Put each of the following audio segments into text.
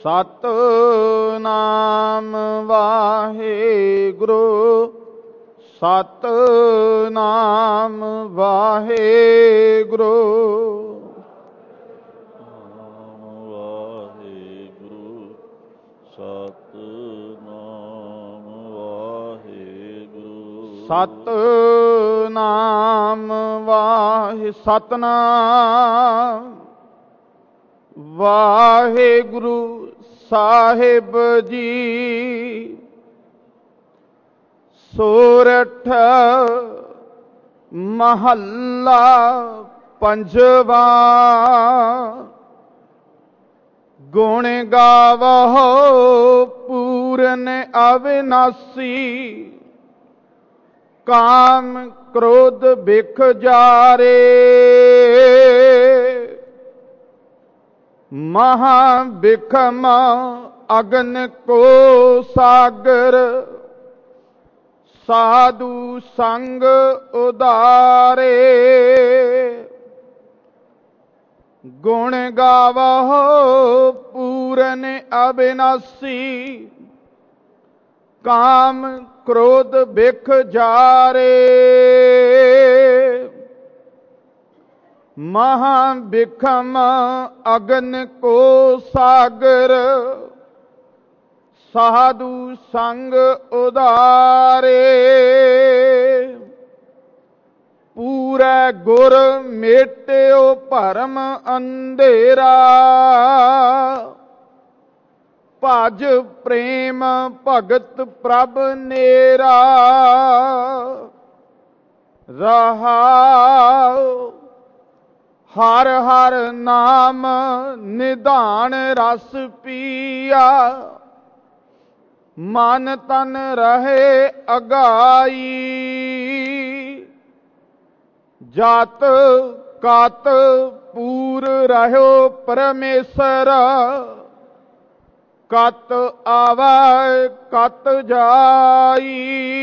ਸਤਿਨਾਮ ਵਾਹਿਗੁਰੂ ਸਤਿਨਾਮ ਵਾਹਿਗੁਰੂ ਸਤਿਨਾਮ ਸਤਿਨਾਮ ਵਾਹਿਗੁਰੂ ਸਾਹਿਬ ਜੀ। ਸੋਰਠ ਮਹੱਲਾ ਪੰਜਵਾ। ਗੁਣ ਗਾਵਹੁ ਪੂਰਨ ਅਵਿਨਾਸੀ, ਕਾਮ ਕ੍ਰੋਧ ਬਿਖ ਜਾਰੇ। ਮਹਾ ਬਿਖਮ ਅਗਨ ਕੋ ਸਾਗਰ, ਸਾਧੂ ਸੰਗ ਉਦਾਰੇ। ਗੁਣ ਗਾਵਹੁ ਪੂਰਨ ਅਬਿਨਾਸੀ, ਕਾਮ ਕ੍ਰੋਧ ਬਿਖ ਜਾਰੇ। ਮਹਾ ਬਿਖਮ ਅਗਨ ਕੋ ਸਾਗਰ, ਸਾਧੂ ਸੰਗ ਉਦਾਰੇ। ਪੂਰੇ ਗੁਰ ਮੇਟਿਓ ਭਰਮ ਅੰਧੇਰਾ, ਭਜ ਪ੍ਰੇਮ ਭਗਤ ਪ੍ਰਭ ਨੇਰਾ। ਰਹਾਉ ਹਰ ਹਰ ਨਾਮ ਨਿਧਾਨ ਰਸ ਪੀਆ, ਮਨ ਤਨ ਰਹੇ ਅਗਾਈ। ਜਤ ਕਤ ਪੂਰ ਰਹਿਓ ਪਰਮੇਸ਼ਰ, ਕਤ ਆਵੈ ਕਤ ਜਾਈ।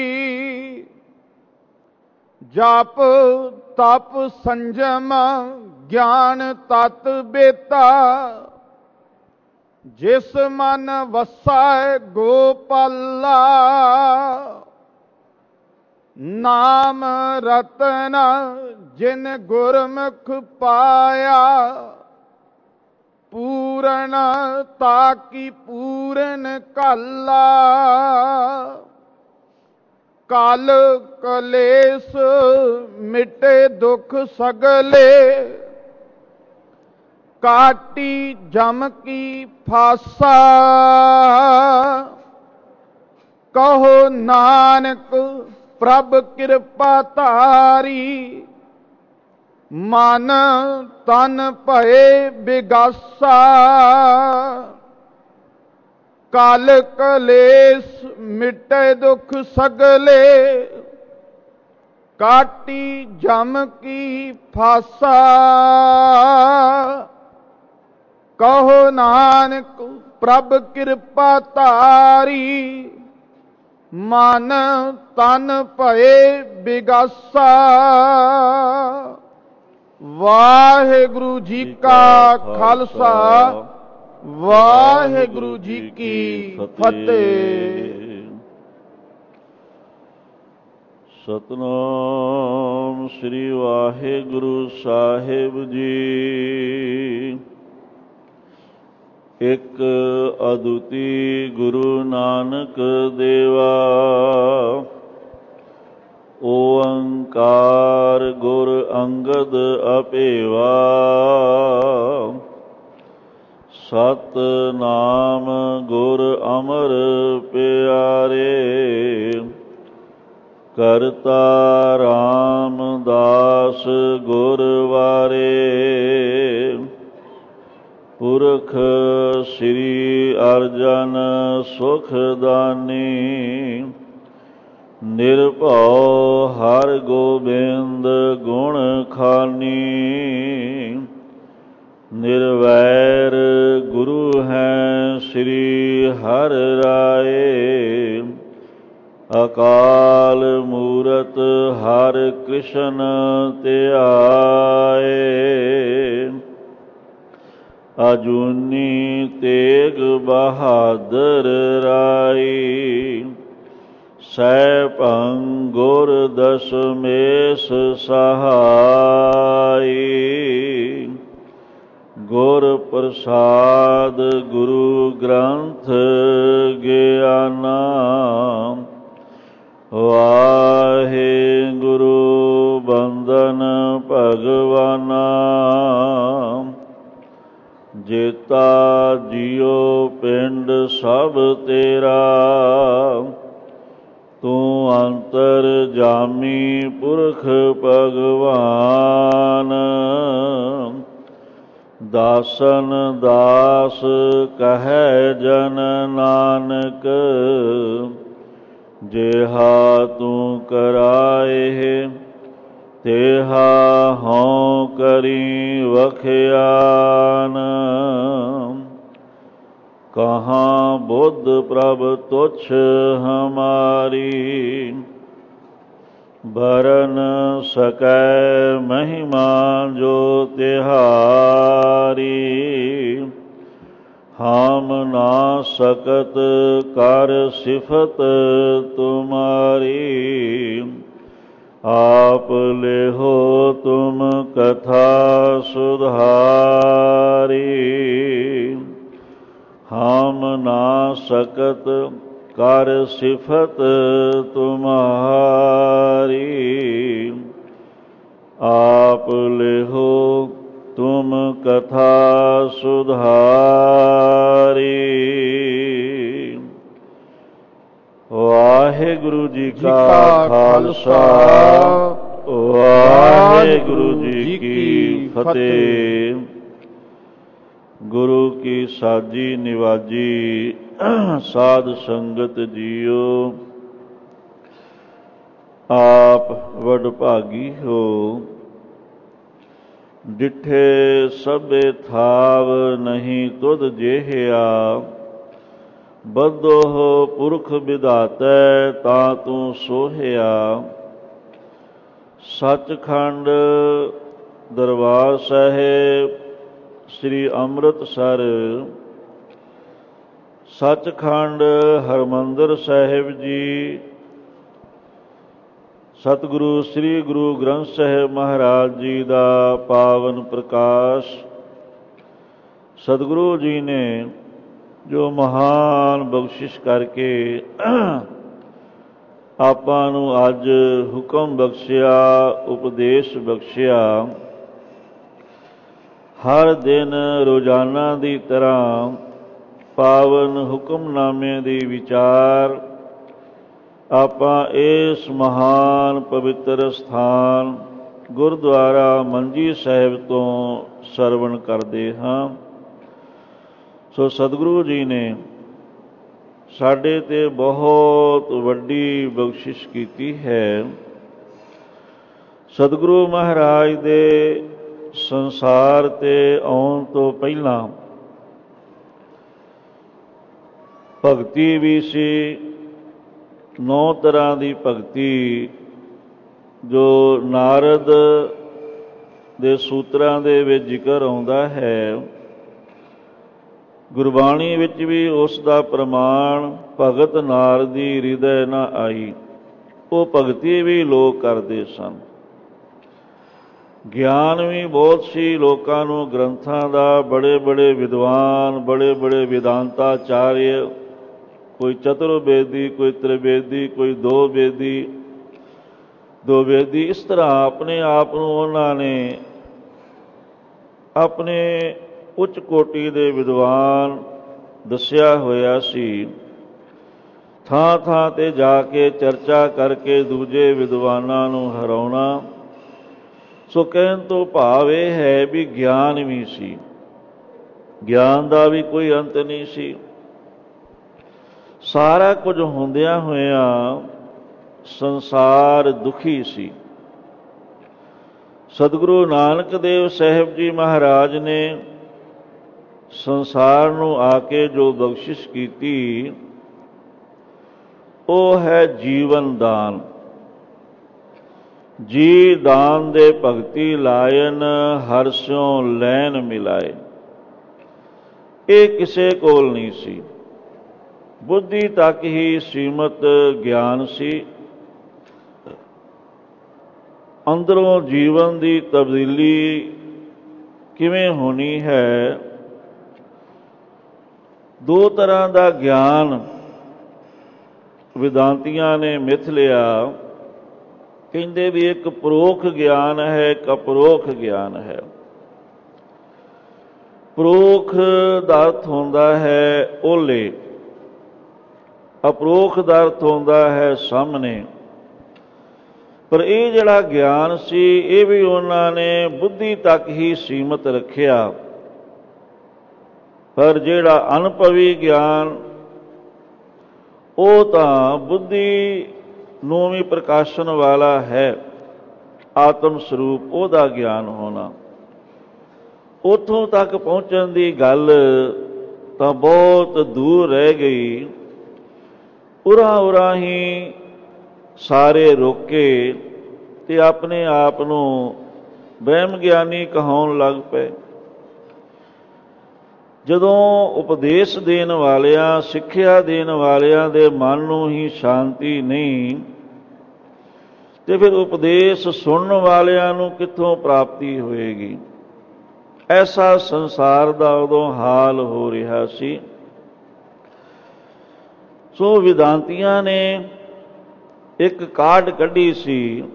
ਜਪ ਤਪ ਸੰਜਮ ਗਿਆਨ ਤਤ ਬੇਤਾ, ਜਿਸ ਮਨ ਵਸੈ ਗੋਪਾਲਾ। ਨਾਮ ਰਤਨ ਜਿਨ ਗੁਰਮੁਖ ਪਾਇਆ, ਪੂਰਨ ਤਾਕੀ ਪੂਰਨ ਕਾਲਾ। ਕਲ ਕਲੇਸ਼ ਮਿਟੇ ਦੁਖ ਸਗਲੇ, ਕਾਟੀ ਜਮ ਕੀ ਫਾਸਾ। ਕਹੋ ਨਾਨਕ ਪ੍ਰਭ ਕਿਰਪਾ ਧਾਰੀ, ਮਨ ਤਨ ਭਏ ਬਿਗਾਸਾ। ਕਲ ਕਲੇਸ਼ ਮਿਟੇ ਦੁਖ ਸਗਲੇ, ਕਾਟੀ ਜਮ ਕੀ ਫਾਸਾ। ਕਹੋ ਨਾਨਕ ਪ੍ਰਭ ਕਿਰਪਾ ਧਾਰੀ, ਮਨ ਤਨ ਭਏ ਬਿਗਾਸਾ। ਵਾਹਿਗੁਰੂ ਜੀ ਕਾ ਖਾਲਸਾ, ਵਾਹਿਗੁਰੂ ਜੀ ਕੀ ਫਤਿਹ। ਸਤਿਨਾਮ ਸ੍ਰੀ ਵਾਹਿਗੁਰੂ ਸਾਹਿਬ ਜੀ। ਇਕ ਅਦੁੱਤੀ ਗੁਰੂ ਨਾਨਕ ਦੇਵਾ, ਓੰਕਾਰ ਗੁਰ ਅੰਗਦ ਅਭੇਵਾ। ਸਤਿਨਾਮ ਗੁਰ ਅਮਰ ਪਿਆਰੇ, ਕਰਤਾ ਰਾਮਦਾਸ ਗੁਰ ਵਾਰੇ। ਪੁਰਖ ਸ੍ਰੀ ਅਰਜਨ ਸੁਖਦਾਨੀ, ਨਿਰਭਉ ਹਰਿ ਗੋਬਿੰਦ ਗੁਣ ਖਾਨੀ। ਨਿਰਵੈਰ ਗੁਰੂ ਹੈ ਸ੍ਰੀ ਹਰਿ ਰਾਏ, ਅਕਾਲ ਮੂਰਤ ਹਰਿ ਕ੍ਰਿਸ਼ਨ ਧਿਆਏ। ਅਜੂਨੀ ਤੇ ਤੇਗ ਬਹਾਦਰ ਰਾਈ। ਸੈਭੰ ਗੁਰ ਦਸਮੇਸ਼ ਸਹਾਈ। ਗੁਰ ਪ੍ਰਸਾਦ ਗੁਰੂ ਗ੍ਰੰਥ ਗਿਆਨਾ। ਵਾਹਿਗੁਰੂ ਬੰਦਨ ਭਗਵਾਨਾ। ਜੇਤਾ ਜੀਉ ਪਿੰਡ ਸਭ ਤੇਰਾ। ਤੂੰ ਅੰਤਰ ਜਾਮੀ ਪੁਰਖ ਭਗਵਾਨ। ਦਾਸਨ ਦਾਸ ਕਹੈ ਜਨ ਨਾਨਕ। ਜਿਹਾ ਤੂੰ ਕਰਾਏ ਤੇਹਾ ਹਉ ਕਰੀ ਵਖਿਆਨ। ਕਹਾਂ ਬੁੱਧ ਪ੍ਰਭ ਤੁਛ ਹਮਾਰੀ। ਬਰਨ ਸਕੈ ਮਹਿਮਾ ਜੋ ਤਿਹਾਰੀ। ਹਮ ਨਾ ਸਕਤ ਕਰ ਸਿਫਤ ਤੁਮਾਰੀ। ਆਪ ਲੇਹੋ ਤੁਮ ਕਥਾ ਸੁਧਾਰੀ। ਹਮ ਨਾ ਸਕਤ ਕਰ ਸਿਫਤ ਤੁਮਾਰੀ। ਆਪ ਲੇਹੋ ਤੁਮ ਕਥਾ ਸੁਧਾਰੀ। ਵਾਹਿਗੁਰੂ ਜੀ ਕਾ ਖਾਲਸਾ ਵਾਹਿਗੁਰੂ ਜੀ ਕੀ ਫਤਿਹ। ਗੁਰੂ ਕੀ ਸਾਜੀ ਨਿਵਾਜੀ ਸਾਧ ਸੰਗਤ ਜੀਓ। ਆਪ ਵਡਭਾਗੀ ਹੋ। ਡਿਠੇ ਸਭੇ ਥਾਵ ਨਹੀਂ ਤੁਧ ਜੇਹਿਆ। ਬਦੋਹ ਪੁਰਖ ਵਿਧਾਤੈ ਤਾਂ ਤੂੰ ਸੋਹਿਆ। ਸੱਚਖੰਡ ਦਰਬਾਰ ਸਾਹਿਬ ਸ੍ਰੀ ਅੰਮ੍ਰਿਤਸਰ। ਸੱਚਖੰਡ ਹਰਿਮੰਦਰ ਸਾਹਿਬ ਜੀ। ਸਤਿਗੁਰੂ ਸ੍ਰੀ ਗੁਰੂ ਗ੍ਰੰਥ ਸਾਹਿਬ ਮਹਾਰਾਜ ਜੀ ਦਾ ਪਾਵਨ ਪ੍ਰਕਾਸ਼। ਸਤਿਗੁਰੂ ਜੀ ਨੇ ਜੋ ਮਹਾਨ ਬਖਸ਼ਿਸ਼ ਕਰਕੇ ਆਪਾਂ ਨੂੰ ਅੱਜ ਹੁਕਮ ਬਖਸ਼ਿਆ, ਉਪਦੇਸ਼ ਬਖਸ਼ਿਆ। ਹਰ ਦਿਨ ਰੋਜ਼ਾਨਾ ਦੀ ਤਰ੍ਹਾਂ ਪਾਵਨ ਹੁਕਮਨਾਮੇ ਦੀ ਵਿਚਾਰ ਆਪਾਂ ਇਸ ਮਹਾਨ ਪਵਿੱਤਰ ਸਥਾਨ ਗੁਰਦੁਆਰਾ ਮੰਜੀ ਸਾਹਿਬ ਤੋਂ ਸਰਵਣ ਕਰਦੇ ਹਾਂ। ਸੋ ਸਤਿਗੁਰੂ ਜੀ ਨੇ ਸਾਡੇ ਤੇ ਬਹੁਤ ਵੱਡੀ ਬਖਸ਼ਿਸ਼ ਕੀਤੀ ਹੈ। ਸਤਿਗੁਰੂ ਮਹਾਰਾਜ ਦੇ ਸੰਸਾਰ ਤੇ ਆਉਣ ਤੋਂ ਪਹਿਲਾਂ ਭਗਤੀ ਵੀ ਸੀ। 9 ਤਰ੍ਹਾਂ ਦੀ ਭਗਤੀ ਜੋ ਨਾਰਦ ਦੇ ਸੂਤਰਾਂ ਦੇ ਵਿੱਚ ਜ਼ਿਕਰ ਆਉਂਦਾ ਹੈ। ਗੁਰਬਾਣੀ ਵਿੱਚ ਵੀ ਉਸ ਦਾ ਪ੍ਰਮਾਣ ਭਗਤ ਨਾਰਦੀ ਹਿਰਦੈ ਨਾ ਆਈ। ਉਹ ਭਗਤੀ ਵੀ ਲੋਕ ਕਰਦੇ ਸਨ। ਗਿਆਨ ਵੀ ਬਹੁਤ ਸੀ ਲੋਕਾਂ ਨੂੰ ਗ੍ਰੰਥਾਂ ਦਾ। ਬੜੇ ਬੜੇ ਵਿਦਵਾਨ, ਬੜੇ ਬੜੇ ਵਿਦਾਂਤਾਚਾਰਯ, ਕੋਈ ਚਤੁਰਵੇਦੀ, ਕੋਈ ਤ੍ਰਿਵੇਦੀ, ਕੋਈ ਦੋ ਵੇਦੀ। ਇਸ ਤਰ੍ਹਾਂ ਆਪਣੇ ਆਪ ਨੂੰ ਉਹਨਾਂ ਨੇ ਆਪਣੇ ਉੱਚ ਕੋਟੀ ਦੇ ਵਿਦਵਾਨ ਦੱਸਿਆ ਹੋਇਆ ਸੀ। ਥਾਂ ਥਾਂ ਤੇ ਜਾ ਕੇ ਚਰਚਾ ਕਰਕੇ ਦੂਜੇ ਵਿਦਵਾਨਾਂ ਨੂੰ ਹਰਾਉਣਾ। ਸੋ ਕਹਿਣ ਤੋਂ ਭਾਵ ਇਹ ਹੈ ਵੀ ਗਿਆਨ ਵੀ ਸੀ। ਗਿਆਨ ਦਾ ਵੀ ਕੋਈ ਅੰਤ ਨਹੀਂ ਸੀ। ਸਾਰਾ ਕੁਝ ਹੁੰਦਿਆਂ ਹੋਇਆਂ ਸੰਸਾਰ ਦੁਖੀ ਸੀ। ਸਤਿਗੁਰੂ ਨਾਨਕ ਦੇਵ ਸਾਹਿਬ ਜੀ ਮਹਾਰਾਜ ਨੇ ਸੰਸਾਰ ਨੂੰ ਆ ਕੇ ਜੋ ਬਖਸ਼ਿਸ਼ ਕੀਤੀ ਉਹ ਹੈ ਜੀਵਨ ਦਾਨ। ਜੀ ਦਾਨ ਦੇ ਭਗਤੀ ਲਾਇਨ ਹਰ ਸਿਉ ਲੈਨ ਮਿਲਾਏ। ਇਹ ਕਿਸੇ ਕੋਲ ਨਹੀਂ ਸੀ। ਬੁੱਧੀ ਤੱਕ ਹੀ ਸੀਮਤ ਗਿਆਨ ਸੀ। ਅੰਦਰੋਂ ਜੀਵਨ ਦੀ ਤਬਦੀਲੀ ਕਿਵੇਂ ਹੋਣੀ ਹੈ, ਦੋ ਤਰ੍ਹਾਂ ਦਾ ਗਿਆਨ ਵਿਦਾਂਤੀਆਂ ਨੇ ਮਿਥ ਲਿਆ। ਕਹਿੰਦੇ ਵੀ ਇੱਕ ਪਰੋਖ ਗਿਆਨ ਹੈ, ਇੱਕ ਅਪਰੋਖ ਗਿਆਨ ਹੈ। ਪਰੋਖ ਦਾ ਅਰਥ ਹੁੰਦਾ ਹੈ ਓਲੇ, ਅਪਰੋਖ ਦਾ ਅਰਥ ਹੁੰਦਾ ਹੈ ਸਾਹਮਣੇ। ਪਰ ਇਹ ਜਿਹੜਾ ਗਿਆਨ ਸੀ ਇਹ ਵੀ ਉਹਨਾਂ ਨੇ ਬੁੱਧੀ ਤੱਕ ਹੀ ਸੀਮਤ ਰੱਖਿਆ। ਪਰ ਜਿਹੜਾ ਅਨੁਭਵੀ ਗਿਆਨ ਉਹ ਤਾਂ ਬੁੱਧੀ ਨੂੰ ਵੀ ਪ੍ਰਕਾਸ਼ਣ ਵਾਲਾ ਹੈ, ਆਤਮ ਸਰੂਪ ਉਹਦਾ ਗਿਆਨ ਹੋਣਾ। ਉੱਥੋਂ ਤੱਕ ਪਹੁੰਚਣ ਦੀ ਗੱਲ ਤਾਂ ਬਹੁਤ ਦੂਰ ਰਹਿ ਗਈ। ਉਰਾਂ ਹੀ ਸਾਰੇ ਰੋਕੇ ਤੇ ਆਪਣੇ ਆਪ ਨੂੰ ਬ੍ਰਹਮ ਗਿਆਨੀ ਕਹਾਉਣ ਲੱਗ ਪਏ। ਜਦੋਂ ਉਪਦੇਸ਼ ਦੇਣ ਵਾਲਿਆਂ, ਸਿੱਖਿਆ ਦੇਣ ਵਾਲਿਆਂ ਦੇ ਮਨ ਨੂੰ ਹੀ ਸ਼ਾਂਤੀ ਨਹੀਂ, ਤੇ ਫਿਰ ਉਪਦੇਸ਼ ਸੁਣਨ ਵਾਲਿਆਂ ਨੂੰ ਕਿੱਥੋਂ ਪ੍ਰਾਪਤੀ ਹੋਏਗੀ। ਐਸਾ ਸੰਸਾਰ ਦਾ ਉਦੋਂ ਹਾਲ ਹੋ ਰਿਹਾ ਸੀ। ਸੋ ਵਿਦਾਂਤੀਆਂ ਨੇ ਇੱਕ ਕਾਢ ਕੱਢੀ ਸੀ।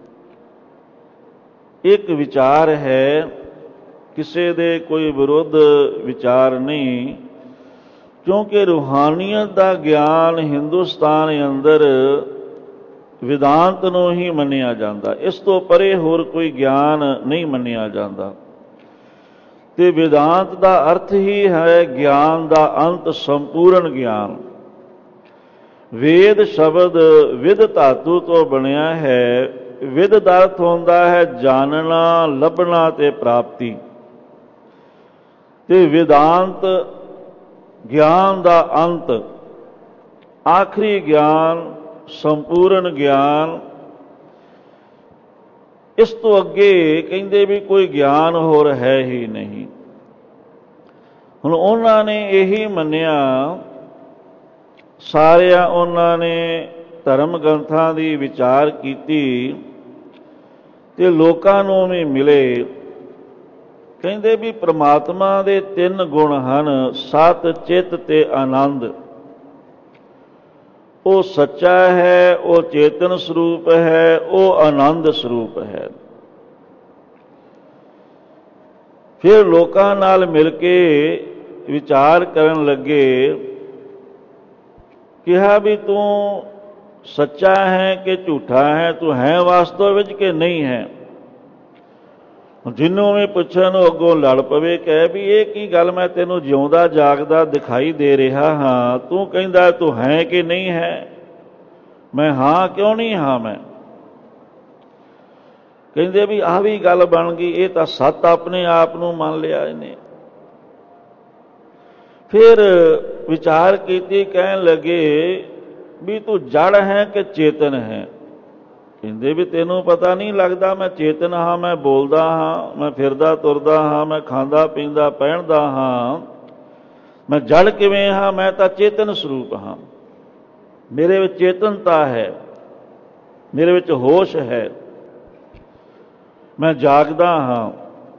ਇੱਕ ਵਿਚਾਰ ਹੈ, ਕਿਸੇ ਦੇ ਕੋਈ ਵਿਰੁੱਧ ਵਿਚਾਰ ਨਹੀਂ, ਕਿਉਂਕਿ ਰੂਹਾਨੀਅਤ ਦਾ ਗਿਆਨ ਹਿੰਦੁਸਤਾਨ ਅੰਦਰ ਵਿਦਾਂਤ ਨੂੰ ਹੀ ਮੰਨਿਆ ਜਾਂਦਾ। ਇਸ ਤੋਂ ਪਰੇ ਹੋਰ ਕੋਈ ਗਿਆਨ ਨਹੀਂ ਮੰਨਿਆ ਜਾਂਦਾ। ਤੇ ਵਿਦਾਂਤ ਦਾ ਅਰਥ ਹੀ ਹੈ ਗਿਆਨ ਦਾ ਅੰਤ, ਸੰਪੂਰਨ ਗਿਆਨ। ਵੇਦ ਸ਼ਬਦ ਵਿਦ ਧਾਤੂ ਤੋਂ ਬਣਿਆ ਹੈ। ਵਿਦ ਦਾ ਅਰਥ ਹੁੰਦਾ ਹੈ ਜਾਣਨਾ, ਲੱਭਣਾ ਤੇ ਪ੍ਰਾਪਤੀ। ਤੇ ਵਿਦਾਂਤ ਗਿਆਨ ਦਾ ਅੰਤ, ਆਖਰੀ ਗਿਆਨ, ਸੰਪੂਰਨ ਗਿਆਨ। ਇਸ ਤੋਂ ਅੱਗੇ ਕਹਿੰਦੇ ਵੀ ਕੋਈ ਗਿਆਨ ਹੋਰ ਹੈ ਹੀ ਨਹੀਂ। ਹੁਣ ਉਹਨਾਂ ਨੇ ਇਹੀ ਮੰਨਿਆ, ਸਾਰਿਆਂ ਉਹਨਾਂ ਨੇ ਧਰਮ ਗ੍ਰੰਥਾਂ ਦੀ ਵਿਚਾਰ ਕੀਤੀ ਤੇ ਲੋਕਾਂ ਨੂੰ ਵੀ ਮਿਲੇ। ਕਹਿੰਦੇ ਵੀ ਪ੍ਰਮਾਤਮਾ ਦੇ 3 ਗੁਣ ਹਨ, ਸਤ, ਚਿੱਤ ਤੇ ਆਨੰਦ। ਉਹ ਸੱਚਾ ਹੈ, ਉਹ ਚੇਤਨ ਸਰੂਪ ਹੈ, ਉਹ ਆਨੰਦ ਸਰੂਪ ਹੈ। ਫਿਰ ਲੋਕਾਂ ਨਾਲ ਮਿਲ ਕੇ ਵਿਚਾਰ ਕਰਨ ਲੱਗੇ, ਕਿਹਾ ਵੀ ਤੂੰ ਸੱਚਾ ਹੈ ਕਿ ਝੂਠਾ ਹੈ, ਤੂੰ ਹੈ ਵਾਸਤਵ ਵਿੱਚ ਕਿ ਨਹੀਂ ਹੈ। ਜਿਹਨੂੰ ਵੀ ਪੁੱਛਣ ਨੂੰ ਅੱਗੋਂ ਲੜ ਪਵੇ, ਕਹੇ ਵੀ ਇਹ ਕੀ ਗੱਲ, ਮੈਂ ਤੈਨੂੰ ਜਿਉਂਦਾ ਜਾਗਦਾ ਦਿਖਾਈ ਦੇ ਰਿਹਾ ਹਾਂ, ਤੂੰ ਕਹਿੰਦਾ ਤੂੰ ਹੈ ਕਿ ਨਹੀਂ ਹੈ। ਮੈਂ ਹਾਂ ਕਿਉਂ ਨਹੀਂ ਹਾਂ ਮੈਂ। ਕਹਿੰਦੇ ਵੀ ਆਹ ਵੀ ਗੱਲ ਬਣ ਗਈ, ਇਹ ਤਾਂ ਸੱਤ ਆਪਣੇ ਆਪ ਨੂੰ ਮੰਨ ਲਿਆ ਇਹਨੇ। ਫਿਰ ਵਿਚਾਰ ਕੀਤੀ, ਕਹਿਣ ਲੱਗੇ ਵੀ ਤੂੰ ਜੜ ਹੈ ਕਿ ਚੇਤਨ ਹੈ। ਕਹਿੰਦੇ ਵੀ ਤੈਨੂੰ ਪਤਾ ਨਹੀਂ ਲੱਗਦਾ ਮੈਂ ਚੇਤਨ ਹਾਂ, ਮੈਂ ਬੋਲਦਾ ਹਾਂ, ਮੈਂ ਫਿਰਦਾ ਤੁਰਦਾ ਹਾਂ, ਮੈਂ ਖਾਂਦਾ ਪੀਂਦਾ ਪਹਿਨਦਾ ਹਾਂ, ਮੈਂ ਜੜ ਕਿਵੇਂ ਹਾਂ। ਮੈਂ ਤਾਂ ਚੇਤਨ ਸਰੂਪ ਹਾਂ, ਮੇਰੇ ਵਿੱਚ ਚੇਤਨਤਾ ਹੈ, ਮੇਰੇ ਵਿੱਚ ਹੋਸ਼ ਹੈ, ਮੈਂ ਜਾਗਦਾ ਹਾਂ।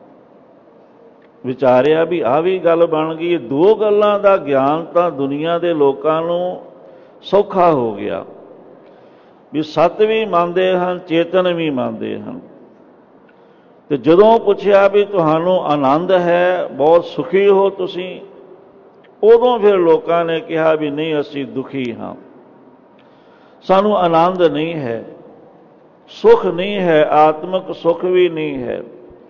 ਵਿਚਾਰਿਆ ਵੀ ਆਹ ਵੀ ਗੱਲ ਬਣ ਗਈ। ਦੋ ਗੱਲਾਂ ਦਾ ਗਿਆਨ ਤਾਂ ਦੁਨੀਆ ਦੇ ਲੋਕਾਂ ਨੂੰ ਸੌਖਾ ਹੋ ਗਿਆ ਵੀ ਸੱਤ ਵੀ ਮੰਨਦੇ ਹਨ, ਚੇਤਨ ਵੀ ਮੰਨਦੇ ਹਨ। ਤੇ ਜਦੋਂ ਪੁੱਛਿਆ ਵੀ ਤੁਹਾਨੂੰ ਆਨੰਦ ਹੈ, ਬਹੁਤ ਸੁਖੀ ਹੋ ਤੁਸੀਂ, ਉਦੋਂ ਫਿਰ ਲੋਕਾਂ ਨੇ ਕਿਹਾ ਵੀ ਨਹੀਂ, ਅਸੀਂ ਦੁਖੀ ਹਾਂ, ਸਾਨੂੰ ਆਨੰਦ ਨਹੀਂ ਹੈ, ਸੁਖ ਨਹੀਂ ਹੈ, ਆਤਮਿਕ ਸੁਖ ਵੀ ਨਹੀਂ ਹੈ।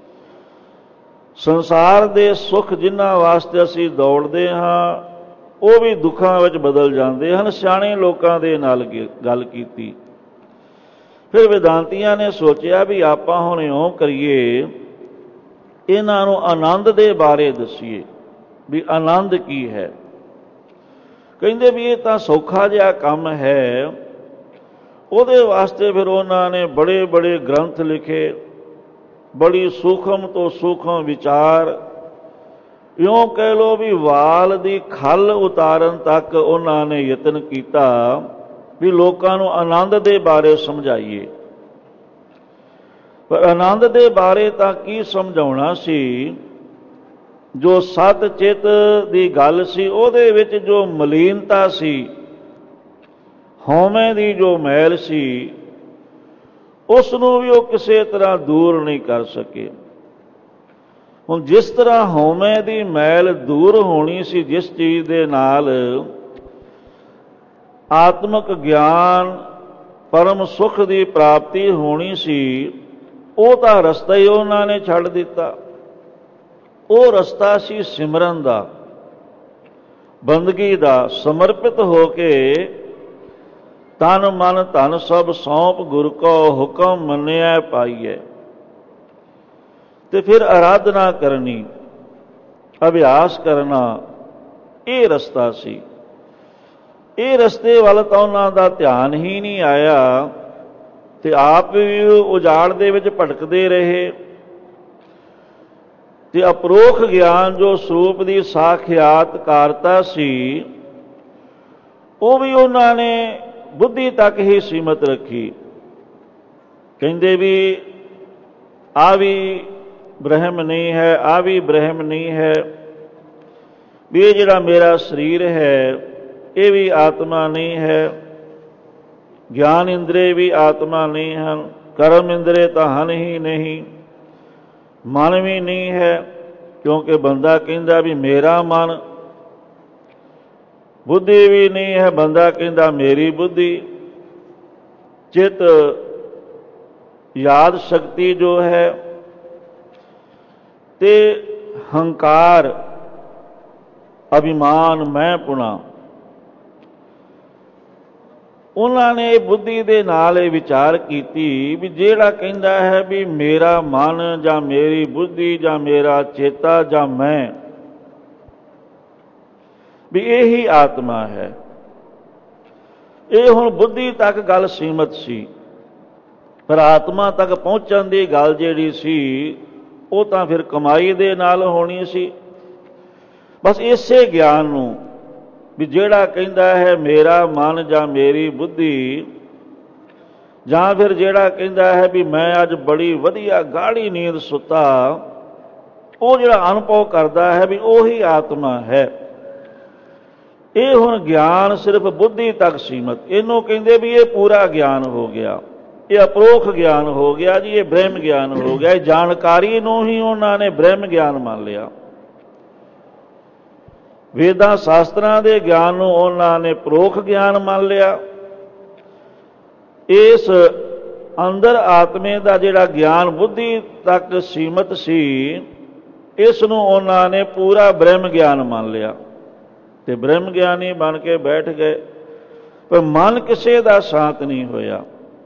ਸੰਸਾਰ ਦੇ ਸੁਖ ਜਿਨ੍ਹਾਂ ਵਾਸਤੇ ਅਸੀਂ ਦੌੜਦੇ ਹਾਂ ਉਹ ਵੀ ਦੁੱਖਾਂ ਵਿੱਚ ਬਦਲ ਜਾਂਦੇ ਹਨ। ਸਿਆਣੇ ਲੋਕਾਂ ਦੇ ਨਾਲ ਗੱਲ ਕੀਤੀ। ਫਿਰ ਵਿਦਾਂਤੀਆਂ ਨੇ ਸੋਚਿਆ ਵੀ ਆਪਾਂ ਹੁਣ ਇਉਂ ਕਰੀਏ, ਇਹਨਾਂ ਨੂੰ ਆਨੰਦ ਦੇ ਬਾਰੇ ਦੱਸੀਏ ਵੀ ਆਨੰਦ ਕੀ ਹੈ। ਕਹਿੰਦੇ ਵੀ ਇਹ ਤਾਂ ਸੌਖਾ ਜਿਹਾ ਕੰਮ ਹੈ। ਉਹਦੇ ਵਾਸਤੇ ਫਿਰ ਉਹਨਾਂ ਨੇ ਬੜੇ ਬੜੇ ਗ੍ਰੰਥ ਲਿਖੇ, ਬੜੀ ਸੂਖਮ ਤੋਂ ਸੂਖਮ ਵਿਚਾਰ ਇਉਂ ਕਹਿ ਲਓ ਵੀ ਵਾਲ ਦੀ ਖੱਲ ਉਤਾਰਨ ਤੱਕ ਉਹਨਾਂ ਨੇ ਯਤਨ ਕੀਤਾ ਵੀ ਲੋਕਾਂ ਨੂੰ ਆਨੰਦ ਦੇ ਬਾਰੇ ਸਮਝਾਈਏ। ਪਰ ਆਨੰਦ ਦੇ ਬਾਰੇ ਤਾਂ ਕੀ ਸਮਝਾਉਣਾ ਸੀ, ਜੋ ਸਤ ਚਿੱਤ ਦੀ ਗੱਲ ਸੀ ਉਹਦੇ ਵਿੱਚ ਜੋ ਮਲੀਨਤਾ ਸੀ, ਹਉਮੈ ਦੀ ਜੋ ਮੈਲ ਸੀ, ਉਸ ਨੂੰ ਵੀ ਉਹ ਕਿਸੇ ਤਰ੍ਹਾਂ ਦੂਰ ਨਹੀਂ ਕਰ ਸਕੇ। ਹੁਣ ਜਿਸ ਤਰ੍ਹਾਂ ਹਉਮੈ ਦੀ ਮੈਲ ਦੂਰ ਹੋਣੀ ਸੀ ਜਿਸ ਚੀਜ਼ ਦੇ ਨਾਲ, ਆਤਮਿਕ ਗਿਆਨ ਪਰਮ ਸੁਖ ਦੀ ਪ੍ਰਾਪਤੀ ਹੋਣੀ ਸੀ, ਉਹ ਤਾਂ ਰਸਤਾ ਹੀ ਉਹਨਾਂ ਨੇ ਛੱਡ ਦਿੱਤਾ। ਉਹ ਰਸਤਾ ਸੀ ਸਿਮਰਨ ਦਾ, ਬੰਦਗੀ ਦਾ। ਸਮਰਪਿਤ ਹੋ ਕੇ ਤਨ ਮਨ ਧਨ ਸਭ ਸੌਂਪ ਗੁਰ ਕੋ ਹੁਕਮ ਮੰਨਿਆ ਪਾਈਐ। ਤੇ ਫਿਰ ਆਰਾਧਨਾ ਕਰਨੀ, ਅਭਿਆਸ ਕਰਨਾ, ਇਹ ਰਸਤਾ ਸੀ। ਇਹ ਰਸਤੇ ਵੱਲ ਤਾਂ ਉਹਨਾਂ ਦਾ ਧਿਆਨ ਹੀ ਨਹੀਂ ਆਇਆ ਤੇ ਆਪ ਵੀ ਉਜਾੜ ਦੇ ਵਿੱਚ ਭਟਕਦੇ ਰਹੇ। ਤੇ ਅਪਰੋਖ ਗਿਆਨ ਜੋ ਸਰੂਪ ਦੀ ਸਾਖਿਆਤਕਾਰਤਾ ਸੀ, ਉਹ ਵੀ ਉਹਨਾਂ ਨੇ ਬੁੱਧੀ ਤੱਕ ਹੀ ਸੀਮਤ ਰੱਖੀ। ਕਹਿੰਦੇ ਵੀ ਆ ਵੀ ਬ੍ਰਹਮ ਨਹੀਂ ਹੈ, ਆ ਵੀ ਬ੍ਰਹਮ ਨਹੀਂ ਹੈ, ਵੀ ਇਹ ਜਿਹੜਾ ਮੇਰਾ ਸਰੀਰ ਹੈ ਇਹ ਵੀ ਆਤਮਾ ਨਹੀਂ ਹੈ, ਗਿਆਨ ਇੰਦਰੇ ਵੀ ਆਤਮਾ ਨਹੀਂ ਹਨ, ਕਰਮ ਇੰਦਰੇ ਤਾਂ ਹਨ ਹੀ ਨਹੀਂ, ਮਨ ਵੀ ਨਹੀਂ ਹੈ। ਕਿਉਂਕਿ ਬੰਦਾ ਕਹਿੰਦਾ ਵੀ ਮੇਰਾ ਮਨ, ਬੁੱਧੀ ਵੀ ਨਹੀਂ ਹੈ, ਬੰਦਾ ਕਹਿੰਦਾ ਮੇਰੀ ਬੁੱਧੀ, ਚਿੱਤ ਯਾਦ ਸ਼ਕਤੀ ਜੋ ਹੈ, ਤੇ ਹੰਕਾਰ ਅਭਿਮਾਨ ਮੈਂ ਪੁਣਾ। ਉਹਨਾਂ ਨੇ ਬੁੱਧੀ ਦੇ ਨਾਲ ਇਹ ਵਿਚਾਰ ਕੀਤੀ ਵੀ ਜਿਹੜਾ ਕਹਿੰਦਾ ਹੈ ਵੀ ਮੇਰਾ ਮਨ ਜਾਂ ਮੇਰੀ ਬੁੱਧੀ ਜਾਂ ਮੇਰਾ ਚੇਤਾ ਜਾਂ ਮੈਂ, ਵੀ ਇਹੀ ਆਤਮਾ ਹੈ। ਇਹ ਹੁਣ ਬੁੱਧੀ ਤੱਕ ਗੱਲ ਸੀਮਤ ਸੀ, ਪਰ ਆਤਮਾ ਤੱਕ ਪਹੁੰਚਣ ਦੀ ਗੱਲ ਜਿਹੜੀ ਸੀ ਉਹ ਤਾਂ ਫਿਰ ਕਮਾਈ ਦੇ ਨਾਲ ਹੋਣੀ ਸੀ। ਬਸ ਇਸੇ ਗਿਆਨ ਨੂੰ ਵੀ ਜਿਹੜਾ ਕਹਿੰਦਾ ਹੈ ਮੇਰਾ ਮਨ ਜਾਂ ਮੇਰੀ ਬੁੱਧੀ, ਜਾਂ ਫਿਰ ਜਿਹੜਾ ਕਹਿੰਦਾ ਹੈ ਵੀ ਮੈਂ ਅੱਜ ਬੜੀ ਵਧੀਆ ਗਾੜੀ ਨੀਂਦ ਸੁੱਤਾ, ਉਹ ਜਿਹੜਾ ਅਨੁਭਵ ਕਰਦਾ ਹੈ ਵੀ ਉਹੀ ਆਤਮਾ ਹੈ। ਇਹ ਹੁਣ ਗਿਆਨ ਸਿਰਫ ਬੁੱਧੀ ਤੱਕ ਸੀਮਤ, ਇਹਨੂੰ ਕਹਿੰਦੇ ਵੀ ਇਹ ਪੂਰਾ ਗਿਆਨ ਹੋ ਗਿਆ, ਇਹ ਅਪਰੋਖ ਗਿਆਨ ਹੋ ਗਿਆ ਜੀ, ਇਹ ਬ੍ਰਹਮ ਗਿਆਨ ਹੋ ਗਿਆ। ਇਹ ਜਾਣਕਾਰੀ ਨੂੰ ਹੀ ਉਹਨਾਂ ਨੇ ਬ੍ਰਹਮ ਗਿਆਨ ਮੰਨ ਲਿਆ। ਵੇਦਾਂ ਸ਼ਾਸਤਰਾਂ ਦੇ ਗਿਆਨ ਨੂੰ ਉਹਨਾਂ ਨੇ ਪਰੋਖ ਗਿਆਨ ਮੰਨ ਲਿਆ। ਇਸ ਅੰਦਰ ਆਤਮੇ ਦਾ ਜਿਹੜਾ ਗਿਆਨ ਬੁੱਧੀ ਤੱਕ ਸੀਮਤ ਸੀ, ਇਸ ਨੂੰ ਉਹਨਾਂ ਨੇ ਪੂਰਾ ਬ੍ਰਹਮ ਗਿਆਨ ਮੰਨ ਲਿਆ ਤੇ ਬ੍ਰਹਮ ਗਿਆਨੀ ਬਣ ਕੇ ਬੈਠ ਗਏ। ਪਰ ਮਨ ਕਿਸੇ ਦਾ ਸ਼ਾਂਤ ਨਹੀਂ ਹੋਇਆ।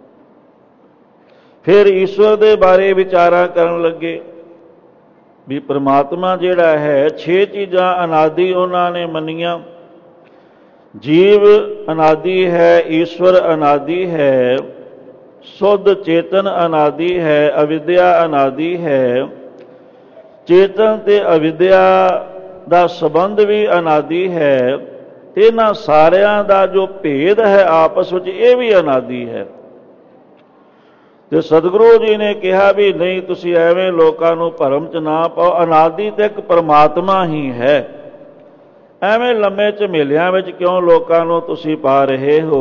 ਫਿਰ ਈਸ਼ਵਰ ਦੇ ਬਾਰੇ ਵਿਚਾਰਾਂ ਕਰਨ ਲੱਗੇ ਵੀ ਪ੍ਰਮਾਤਮਾ ਜਿਹੜਾ ਹੈ, 6 ਚੀਜ਼ਾਂ ਅਨਾਦਿ ਉਹਨਾਂ ਨੇ ਮੰਨੀਆਂ। ਜੀਵ ਅਨਾਦਿ ਹੈ, ਈਸ਼ਵਰ ਅਨਾਦਿ ਹੈ, ਸੁੱਧ ਚੇਤਨ ਅਨਾਦਿ ਹੈ, ਅਵਿਦਿਆ ਅਨਾਦਿ ਹੈ। ਚੇਤਨ ਤੇ ਅਵਿਦਿਆ ਦਾ ਸੰਬੰਧ ਵੀ ਅਨਾਦਿ ਹੈ। ਇਹਨਾਂ ਸਾਰਿਆਂ ਦਾ ਜੋ ਭੇਦ ਹੈ ਆਪਸ ਵਿੱਚ, ਇਹ ਵੀ ਅਨਾਦਿ ਹੈ। ਤੇ ਸਤਿਗੁਰੂ ਜੀ ਨੇ ਕਿਹਾ ਵੀ ਨਹੀਂ, ਤੁਸੀਂ ਐਵੇਂ ਲੋਕਾਂ ਨੂੰ ਭਰਮ 'ਚ ਨਾ ਪਾਓ, ਅਨਾਦਿ ਤੇ ਇੱਕ ਪਰਮਾਤਮਾ ਹੀ ਹੈ। ਐਵੇਂ ਲੰਮੇ ਝਮੇਲਿਆਂ ਵਿੱਚ ਕਿਉਂ ਲੋਕਾਂ ਨੂੰ ਤੁਸੀਂ ਪਾ ਰਹੇ ਹੋ?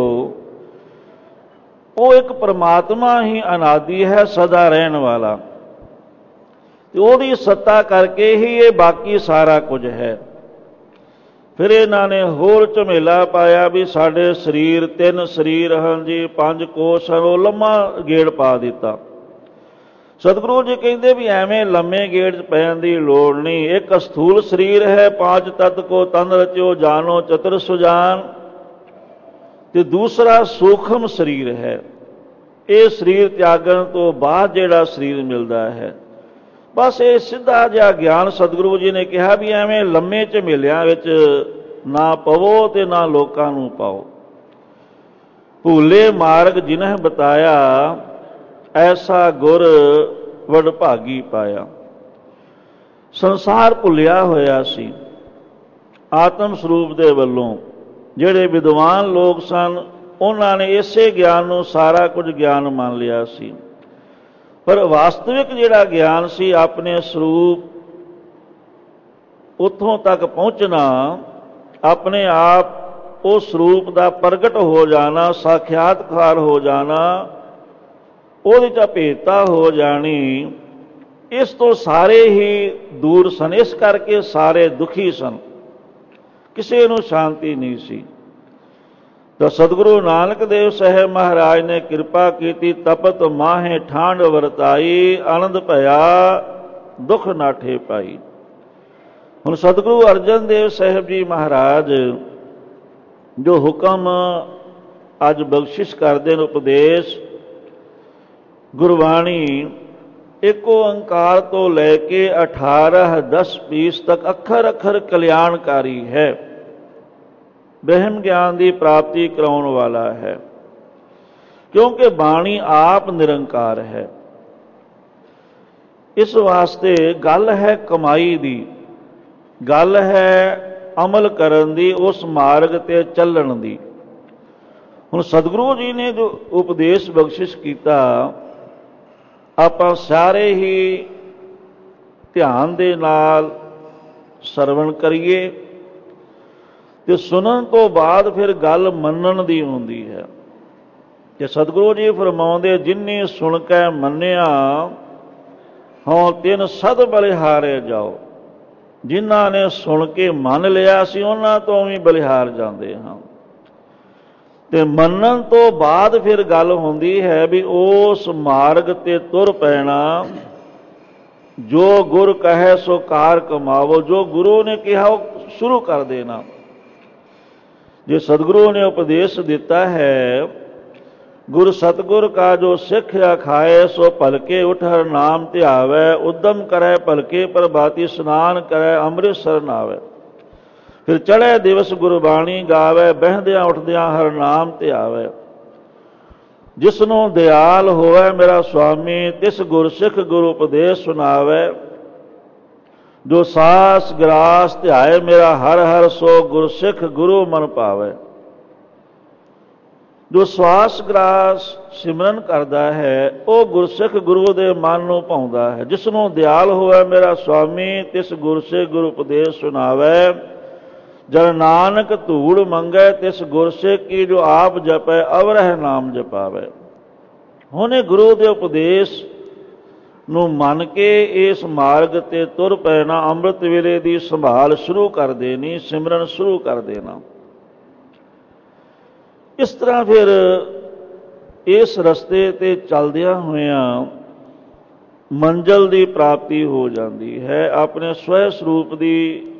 ਉਹ ਇੱਕ ਪਰਮਾਤਮਾ ਹੀ ਅਨਾਦਿ ਹੈ, ਸਦਾ ਰਹਿਣ ਵਾਲਾ, ਤੇ ਉਹਦੀ ਸੱਤਾ ਕਰਕੇ ਹੀ ਇਹ ਬਾਕੀ ਸਾਰਾ ਕੁਝ ਹੈ। ਫਿਰ ਇਹਨਾਂ ਨੇ ਹੋਰ ਝਮੇਲਾ ਪਾਇਆ ਵੀ ਸਾਡੇ ਸਰੀਰ 3 ਸਰੀਰ ਹਨ ਜੀ, 5 ਕੋਸ਼ ਹਨ, ਉਹ ਲੰਮਾ ਗੇੜ ਪਾ ਦਿੱਤਾ। ਸਤਿਗੁਰੂ ਜੀ ਕਹਿੰਦੇ ਵੀ ਐਵੇਂ ਲੰਮੇ ਗੇੜ 'ਚ ਪੈਣ ਦੀ ਲੋੜ ਨਹੀਂ। ਇੱਕ ਸਥੂਲ ਸਰੀਰ ਹੈ, 5 ਤਤ ਕੋ ਤਨ ਰਚਿਓ ਜਾਨੋ ਚਤੁਰ ਸੁਜਾਨ, ਤੇ ਦੂਸਰਾ ਸੂਖਮ ਸਰੀਰ ਹੈ। ਇਹ ਸਰੀਰ ਤਿਆਗਣ ਤੋਂ ਬਾਅਦ ਜਿਹੜਾ ਸਰੀਰ ਮਿਲਦਾ ਹੈ। ਬਸ ਇਹ ਸਿੱਧਾ ਜਿਹਾ ਗਿਆਨ ਸਤਿਗੁਰੂ ਜੀ ਨੇ ਕਿਹਾ ਵੀ ਐਵੇਂ ਲੰਮੇ ਝਮੇਲਿਆਂ ਵਿੱਚ ਨਾ ਪਵੋ ਤੇ ਨਾ ਲੋਕਾਂ ਨੂੰ ਪਾਓ। ਭੂਲੇ ਮਾਰਗ ਜਿਨਹਿ ਬਤਾਇਆ, ਐਸਾ ਗੁਰ ਵਡਭਾਗੀ ਪਾਇਆ। ਸੰਸਾਰ ਭੁੱਲਿਆ ਹੋਇਆ ਸੀ। ਆਤਮ ਸਰੂਪ ਦੇ ਵੱਲੋਂ ਜਿਹੜੇ ਵਿਦਵਾਨ ਲੋਕ ਸਨ, ਉਹਨਾਂ ਨੇ ਇਸੇ ਗਿਆਨ ਨੂੰ ਸਾਰਾ ਕੁਝ ਗਿਆਨ ਮੰਨ ਲਿਆ ਸੀ। ਪਰ ਵਾਸਤਵਿਕ ਜਿਹੜਾ ਗਿਆਨ ਸੀ, ਆਪਣੇ ਸਰੂਪ ਉੱਥੋਂ ਤੱਕ ਪਹੁੰਚਣਾ, ਆਪਣੇ ਆਪ ਉਸ ਸਰੂਪ ਦਾ ਪ੍ਰਗਟ ਹੋ ਜਾਣਾ, ਸਾਖਿਆਤਕਾਰ ਹੋ ਜਾਣਾ, ਉਹਦੇ 'ਚ ਅਭੇਦਤਾ ਹੋ ਜਾਣੀ, ਇਸ ਤੋਂ ਸਾਰੇ ਹੀ ਦੂਰ ਸਨ। ਇਸ ਕਰਕੇ ਸਾਰੇ ਦੁਖੀ ਸਨ, ਕਿਸੇ ਨੂੰ ਸ਼ਾਂਤੀ ਨਹੀਂ ਸੀ। ਤਾਂ ਸਤਿਗੁਰੂ ਨਾਨਕ ਦੇਵ ਸਾਹਿਬ ਮਹਾਰਾਜ ਨੇ ਕਿਰਪਾ ਕੀਤੀ, ਤਪਤ ਮਾਹੇ ਠਾਂਡ ਵਰਤਾਈ, ਆਨੰਦ ਭਇਆ ਦੁਖ ਨਾਠੇ ਪਾਈ। ਹੁਣ ਸਤਿਗੁਰੂ ਅਰਜਨ ਦੇਵ ਸਾਹਿਬ ਜੀ ਮਹਾਰਾਜ ਜੋ ਹੁਕਮ ਅੱਜ ਬਖਸ਼ਿਸ਼ ਕਰਦੇ ਨੇ, ਉਪਦੇਸ਼ ਗੁਰਬਾਣੀ ਇੱਕ ਓੰਕਾਰ ਤੋਂ ਲੈ ਕੇ 18 10 20 ਤੱਕ ਅੱਖਰ ਅੱਖਰ ਕਲਿਆਣਕਾਰੀ ਹੈ, ਬ੍ਰਹਮ ਗਿਆਨ ਦੀ ਪ੍ਰਾਪਤੀ ਕਰਾਉਣ ਵਾਲਾ ਹੈ। ਕਿਉਂਕਿ ਬਾਣੀ ਆਪ ਨਿਰੰਕਾਰ ਹੈ। ਇਸ ਵਾਸਤੇ ਗੱਲ ਹੈ ਕਮਾਈ ਦੀ, ਗੱਲ ਹੈ ਅਮਲ ਕਰਨ ਦੀ, ਉਸ ਮਾਰਗ ਤੇ ਚੱਲਣ ਦੀ। ਹੁਣ ਸਤਿਗੁਰੂ ਜੀ ਨੇ ਜੋ ਉਪਦੇਸ਼ ਬਖਸ਼ਿਸ਼ ਕੀਤਾ, ਆਪਾਂ ਸਾਰੇ ਹੀ ਧਿਆਨ ਦੇ ਨਾਲ ਸਰਵਣ ਕਰੀਏ ਤੇ ਸੁਣਨ ਤੋਂ ਬਾਅਦ ਫਿਰ ਗੱਲ ਮੰਨਣ ਦੀ ਹੁੰਦੀ ਹੈ। ਤੇ ਸਤਿਗੁਰੂ ਜੀ ਫਰਮਾਉਂਦੇ, ਜਿਨ੍ਹੀ ਸੁਣ ਕੇ ਮੰਨਿਆ ਹੋਂ ਤਿਨ ਸਦ ਬਲਿਹਾਰੇ ਜਾਓ। ਜਿਨ੍ਹਾਂ ਨੇ ਸੁਣ ਕੇ ਮੰਨ ਲਿਆ ਸੀ, ਉਹਨਾਂ ਤੋਂ ਵੀ ਬਲਿਹਾਰ ਜਾਂਦੇ ਹਾਂ। ਤੇ ਮੰਨਣ ਤੋਂ ਬਾਅਦ ਫਿਰ ਗੱਲ ਹੁੰਦੀ ਹੈ ਵੀ ਉਸ ਮਾਰਗ ਤੇ ਤੁਰ ਪੈਣਾ। ਜੋ ਗੁਰ ਕਹੈ ਸੋ ਕਾਰ ਕਮਾਵੋ, ਜੋ ਗੁਰੂ ਨੇ ਕਿਹਾ ਉਹ ਸ਼ੁਰੂ ਕਰ ਦੇਣਾ। ਜੇ ਸਤਿਗੁਰੂ ਨੇ ਉਪਦੇਸ਼ ਦਿੱਤਾ ਹੈ, ਗੁਰ ਸਤਿਗੁਰ ਕਾ ਜੋ ਸਿੱਖਿਆ ਖਾਏ, ਸੋ ਭਲਕੇ ਉਠ ਹਰਿ ਨਾਮ ਧਿਆਵੈ। ਉਦਮ ਕਰੈ ਭਲਕੇ ਪ੍ਰਭਾਤੀ, ਇਸ਼ਨਾਨ ਕਰੈ ਅੰਮ੍ਰਿਤ ਸਰਨ ਆਵੈ। ਫਿਰ ਚੜ੍ਹੇ ਦਿਵਸ ਗੁਰਬਾਣੀ ਗਾਵੈ, ਬਹਿੰਦਿਆਂ ਉੱਠਦਿਆਂ ਹਰਿ ਨਾਮ ਧਿਆਵੈ। ਜਿਸਨੂੰ ਦਿਆਲ ਹੋਵੈ ਮੇਰਾ ਸੁਆਮੀ, ਤਿਸ ਗੁਰ ਸਿੱਖ ਗੁਰ ਉਪਦੇਸ਼ ਸੁਣਾਵੈ। ਜੋ ਸਾਸ ਗਰਾਸ ਧਿਆਏ ਮੇਰਾ ਹਰ ਹਰ, ਸੋ ਗੁਰ ਸਿੱਖ ਗੁਰੂ ਮਨ ਭਾਵੈ। ਜੋ ਸਵਾਸ ਗਰਾਸ ਸਿਮਰਨ ਕਰਦਾ ਹੈ, ਉਹ ਗੁਰਸਿੱਖ ਗੁਰੂ ਦੇ ਮਨ ਨੂੰ ਭਾਉਂਦਾ ਹੈ। ਜਿਸਨੂੰ ਦਿਆਲ ਹੋਵੇ ਮੇਰਾ ਸੁਆਮੀ, ਤਿਸ ਗੁਰਸਿੱਖ ਗੁਰ ਉਪਦੇਸ਼ ਸੁਣਾਵੈ। ਜਨ ਨਾਨਕ ਧੂੜ ਮੰਗੈ, ਤਿਸ ਗੁਰਸਿੱਖ ਕੀ ਜੋ ਆਪ ਜਪੈ, ਅਵਰਹਿ ਨਾਮ ਜਪਾਵੈ। ਹੁਣ ਇਹ ਗੁਰੂ ਦੇ ਉਪਦੇਸ਼ ਨੂੰ ਮੰਨ ਕੇ ਇਸ ਮਾਰਗ ਤੇ ਤੁਰ ਪੈਣਾ, ਅੰਮ੍ਰਿਤ ਵੇਲੇ ਦੀ ਸੰਭਾਲ ਸ਼ੁਰੂ ਕਰ ਦੇਣੀ, ਸਿਮਰਨ ਸ਼ੁਰੂ ਕਰ ਦੇਣਾ। ਇਸ ਤਰ੍ਹਾਂ ਫਿਰ ਇਸ ਰਸਤੇ ਤੇ ਚੱਲਦਿਆਂ ਹੋਇਆਂ ਮੰਜ਼ਲ ਦੀ ਪ੍ਰਾਪਤੀ ਹੋ ਜਾਂਦੀ ਹੈ। ਆਪਣੇ ਸਵੈ ਸਰੂਪ ਦੀ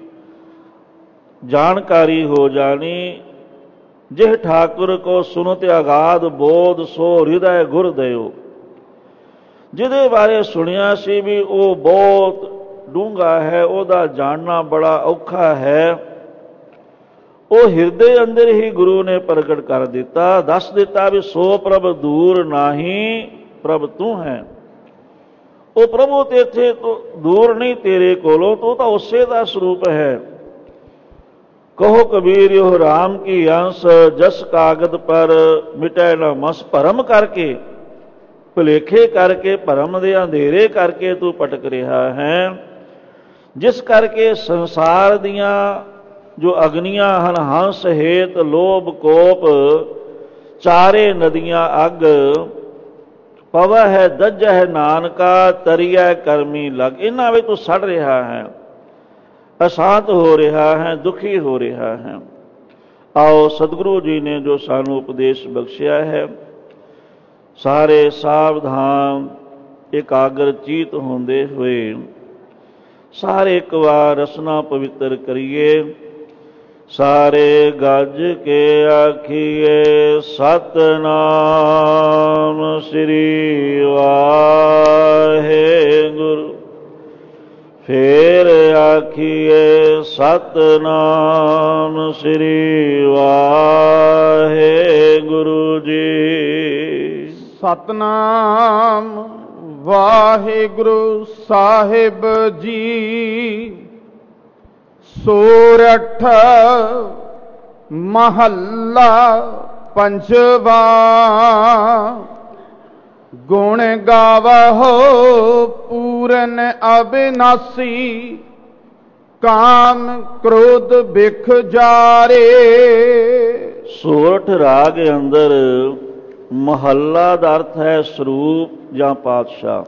ਜਾਣਕਾਰੀ ਹੋ ਜਾਣੀ। ਜਿਹ ਠਾਕੁਰ ਕੋ ਸੁਨਤ ਅਗਾਧ ਬੋਧ, ਸੋ ਹਿਰਦੈ ਗੁਰ ਦਿਓ। ਜਿਹਦੇ ਬਾਰੇ ਸੁਣਿਆ ਸੀ ਵੀ ਉਹ ਬਹੁਤ ਡੂੰਘਾ ਹੈ, ਉਹਦਾ ਜਾਣਨਾ ਬੜਾ ਔਖਾ ਹੈ, ਉਹ ਹਿਰਦੇ ਅੰਦਰ ਹੀ ਗੁਰੂ ਨੇ ਪ੍ਰਗਟ ਕਰ ਦਿੱਤਾ, ਦੱਸ ਦਿੱਤਾ ਵੀ ਸੋ ਪ੍ਰਭ ਦੂਰ ਨਾਹੀ, ਪ੍ਰਭ ਤੂੰ ਹੈ। ਉਹ ਪ੍ਰਭੂ ਤੇ ਇੱਥੇ ਤੋਂ ਦੂਰ ਨਹੀਂ ਤੇਰੇ ਕੋਲੋਂ, ਤੂੰ ਤਾਂ ਉਸੇ ਦਾ ਸਰੂਪ ਹੈ। ਕਹੋ ਕਬੀਰ ਇਹੋ ਰਾਮ ਕੀ ਅੰਸ਼, ਜਸ ਕਾਗਦ ਪਰ ਮਿਟੈ ਨਾ ਮਸ। ਭਰਮ ਕਰਕੇ, ਭੁਲੇਖੇ ਕਰਕੇ, ਭਰਮ ਦੇ ਅੰਧੇਰੇ ਕਰਕੇ ਤੂੰ ਭਟਕ ਰਿਹਾ ਹੈ, ਜਿਸ ਕਰਕੇ ਸੰਸਾਰ ਦੀਆਂ ਜੋ ਅਗਨੀਆਂ ਹਨ, ਹੰਸ ਹੇਤ ਲੋਭ ਕੋਪ, ਚਾਰੇ ਨਦੀਆਂ ਅੱਗ, ਪਵੈ ਹੈ ਦੱਜੈ ਨਾਨਕਾ, ਤਰੀਐ ਕਰਮੀ ਲਗ। ਇਹਨਾਂ ਵਿੱਚ ਤੂੰ ਸੜ ਰਿਹਾ ਹੈ, ਅਸ਼ਾਂਤ ਹੋ ਰਿਹਾ ਹੈ, ਦੁਖੀ ਹੋ ਰਿਹਾ ਹੈ। ਆਓ ਸਤਿਗੁਰੂ ਜੀ ਨੇ ਜੋ ਸਾਨੂੰ ਉਪਦੇਸ਼ ਬਖਸ਼ਿਆ ਹੈ, ਸਾਰੇ ਸਾਵਧਾਨ ਇਕਾਗਰ ਚੀਤ ਹੁੰਦੇ ਹੋਏ ਸਾਰੇ ਇੱਕ ਵਾਰ ਰਸਨਾ ਪਵਿੱਤਰ ਕਰੀਏ। ਸਾਰੇ ਗੱਜ ਕੇ ਆਖੀਏ ਸਤਿਨਾਮ ਸ੍ਰੀ ਵਾਹਿਗੁਰੂ। ਫੇਰ ਆਖੀਏ ਸਤਿਨਾਮ ਸ੍ਰੀ ਵਾਹਿਗੁਰੂ ਜੀ। ਸਤਿਨਾਮ ਵਾਹਿਗੁਰੂ ਸਾਹਿਬ ਜੀ ਸੋਰਠ ਮਹੱਲਾ ਪੰਜਵਾ। ਗੁਣ ਗਾਵਹੁ ਪੂਰਨ ਅਬਿਨਾਸੀ ਕਾਮ ਕ੍ਰੋਧ ਬਿਖ ਜਾਰੇ। ਸੋਰਠ ਰਾਗ ਅੰਦਰ ਮਹੱਲਾ ਦਾ ਅਰਥ ਹੈ ਸਰੂਪ ਜਾਂ ਪਾਤਸ਼ਾਹ।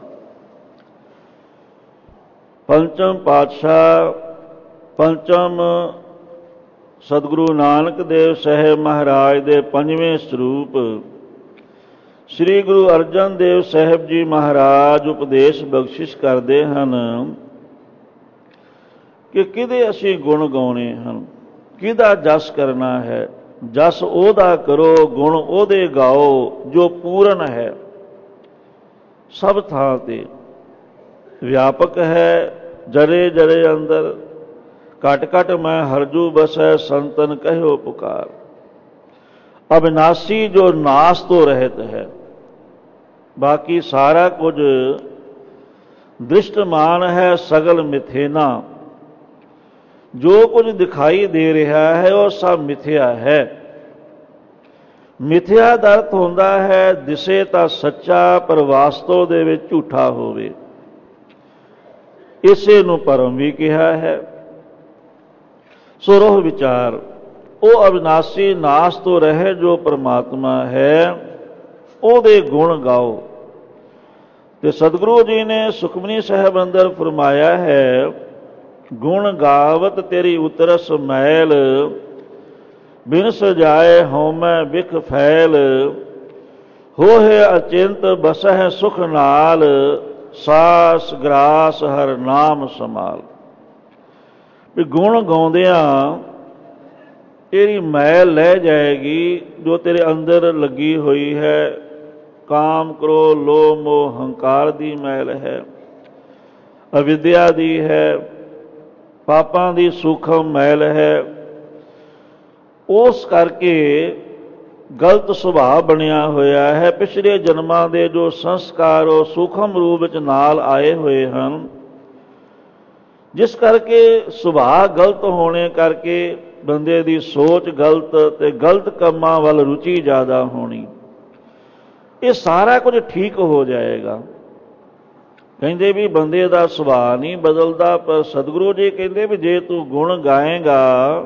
ਪੰਚਮ ਪਾਤਸ਼ਾਹ ਪੰਚਮ ਸਤਿਗੁਰੂ ਨਾਨਕ ਦੇਵ ਸਾਹਿਬ ਮਹਾਰਾਜ ਦੇ ਪੰਜਵੇਂ ਸਰੂਪ ਸ੍ਰੀ ਗੁਰੂ ਅਰਜਨ ਦੇਵ ਸਾਹਿਬ ਜੀ ਮਹਾਰਾਜ ਉਪਦੇਸ਼ ਬਖਸ਼ਿਸ਼ ਕਰਦੇ ਹਨ ਕਿ ਕਿਹਦੇ ਅਸੀਂ ਗੁਣ ਗਾਉਣੇ ਹਨ, ਕਿਹਦਾ ਜਸ ਕਰਨਾ ਹੈ। ਜਸ ਉਹਦਾ ਕਰੋ, ਗੁਣ ਉਹਦੇ ਗਾਓ ਜੋ ਪੂਰਨ ਹੈ, ਸਭ ਥਾਂ ਤੇ ਵਿਆਪਕ ਹੈ। ਜਰੇ ਜਰੇ ਅੰਦਰ ਘਟ ਘਟ ਮੈਂ ਹਰਜੂ ਬਸੈ ਸੰਤਨ ਕਹਿਓ ਪੁਕਾਰ। ਅਬਿਨਾਸੀ ਜੋ ਨਾਸ ਤੋਂ ਰਹਿਤ ਹੈ, ਬਾਕੀ ਸਾਰਾ ਕੁਝ ਦ੍ਰਿਸ਼ਟਮਾਨ ਹੈ, ਸਗਲ ਮਿਥੇਨਾ। ਜੋ ਕੁਝ ਦਿਖਾਈ ਦੇ ਰਿਹਾ ਹੈ ਉਹ ਸਭ ਮਿਥਿਆ ਹੈ। ਮਿਥਿਆ ਦਾ ਅਰਥ ਹੁੰਦਾ ਹੈ ਦਿਸੇ ਤਾਂ ਸੱਚਾ ਪਰ ਵਾਸਤਵ ਦੇ ਵਿੱਚ ਝੂਠਾ ਹੋਵੇ। ਇਸੇ ਨੂੰ ਭਰਮ ਵੀ ਕਿਹਾ ਹੈ। ਸੋ ਰੋਹ ਵਿਚਾਰ ਉਹ ਅਵਿਨਾਸੀ ਨਾਸ ਤੋਂ ਰਹੇ ਜੋ ਪਰਮਾਤਮਾ ਹੈ, ਉਹਦੇ ਗੁਣ ਗਾਓ। ਤੇ ਸਤਿਗੁਰੂ ਜੀ ਨੇ ਸੁਖਮਨੀ ਸਾਹਿਬ ਅੰਦਰ ਫਰਮਾਇਆ ਹੈ, ਗੁਣ ਗਾਵਤ ਤੇਰੀ ਉਤਰਸ ਮੈਲ ਬਿਨ ਸਜਾਏ ਹਉਮੈ ਬਿਖ ਫੈਲ। ਹੋਏ ਅਚਿੰਤ ਬਸਹਿ ਸੁਖ ਨਾਲ ਸਾਸ ਗਰਾਸ ਹਰ ਨਾਮ ਸਮਾਲ। ਵੀ ਗੁਣ ਗਾਉਂਦਿਆਂ ਤੇਰੀ ਮੈਲ ਲੈ ਜਾਏਗੀ ਜੋ ਤੇਰੇ ਅੰਦਰ ਲੱਗੀ ਹੋਈ ਹੈ। ਕਾਮ ਕ੍ਰੋਧ ਲੋਭ ਮੋਹ ਹੰਕਾਰ ਦੀ ਮੈਲ ਹੈ, ਅਵਿਦਿਆ ਦੀ ਹੈ, ਪਾਪਾਂ ਦੀ ਸੂਖਮ ਮੈਲ ਹੈ। ਉਸ ਕਰਕੇ ਗਲਤ ਸੁਭਾਅ ਬਣਿਆ ਹੋਇਆ ਹੈ। ਪਿਛਲੇ ਜਨਮਾਂ ਦੇ ਜੋ ਸੰਸਕਾਰ ਉਹ ਸੂਖਮ ਰੂਪ ਵਿੱਚ ਨਾਲ ਆਏ ਹੋਏ ਹਨ, ਜਿਸ ਕਰਕੇ ਸੁਭਾਅ ਗਲਤ ਹੋਣੇ ਕਰਕੇ ਬੰਦੇ ਦੀ ਸੋਚ ਗਲਤ ਤੇ ਗਲਤ ਕੰਮਾਂ ਵੱਲ ਰੁਚੀ ਜ਼ਿਆਦਾ ਹੋਣੀ। ਇਹ ਸਾਰਾ ਕੁਝ ਠੀਕ ਹੋ ਜਾਏਗਾ। ਕਹਿੰਦੇ ਵੀ ਬੰਦੇ ਦਾ ਸੁਭਾਅ ਨਹੀਂ ਬਦਲਦਾ, ਪਰ ਸਤਿਗੁਰੂ ਜੀ ਕਹਿੰਦੇ ਵੀ ਜੇ ਤੂੰ ਗੁਣ ਗਾਏਗਾ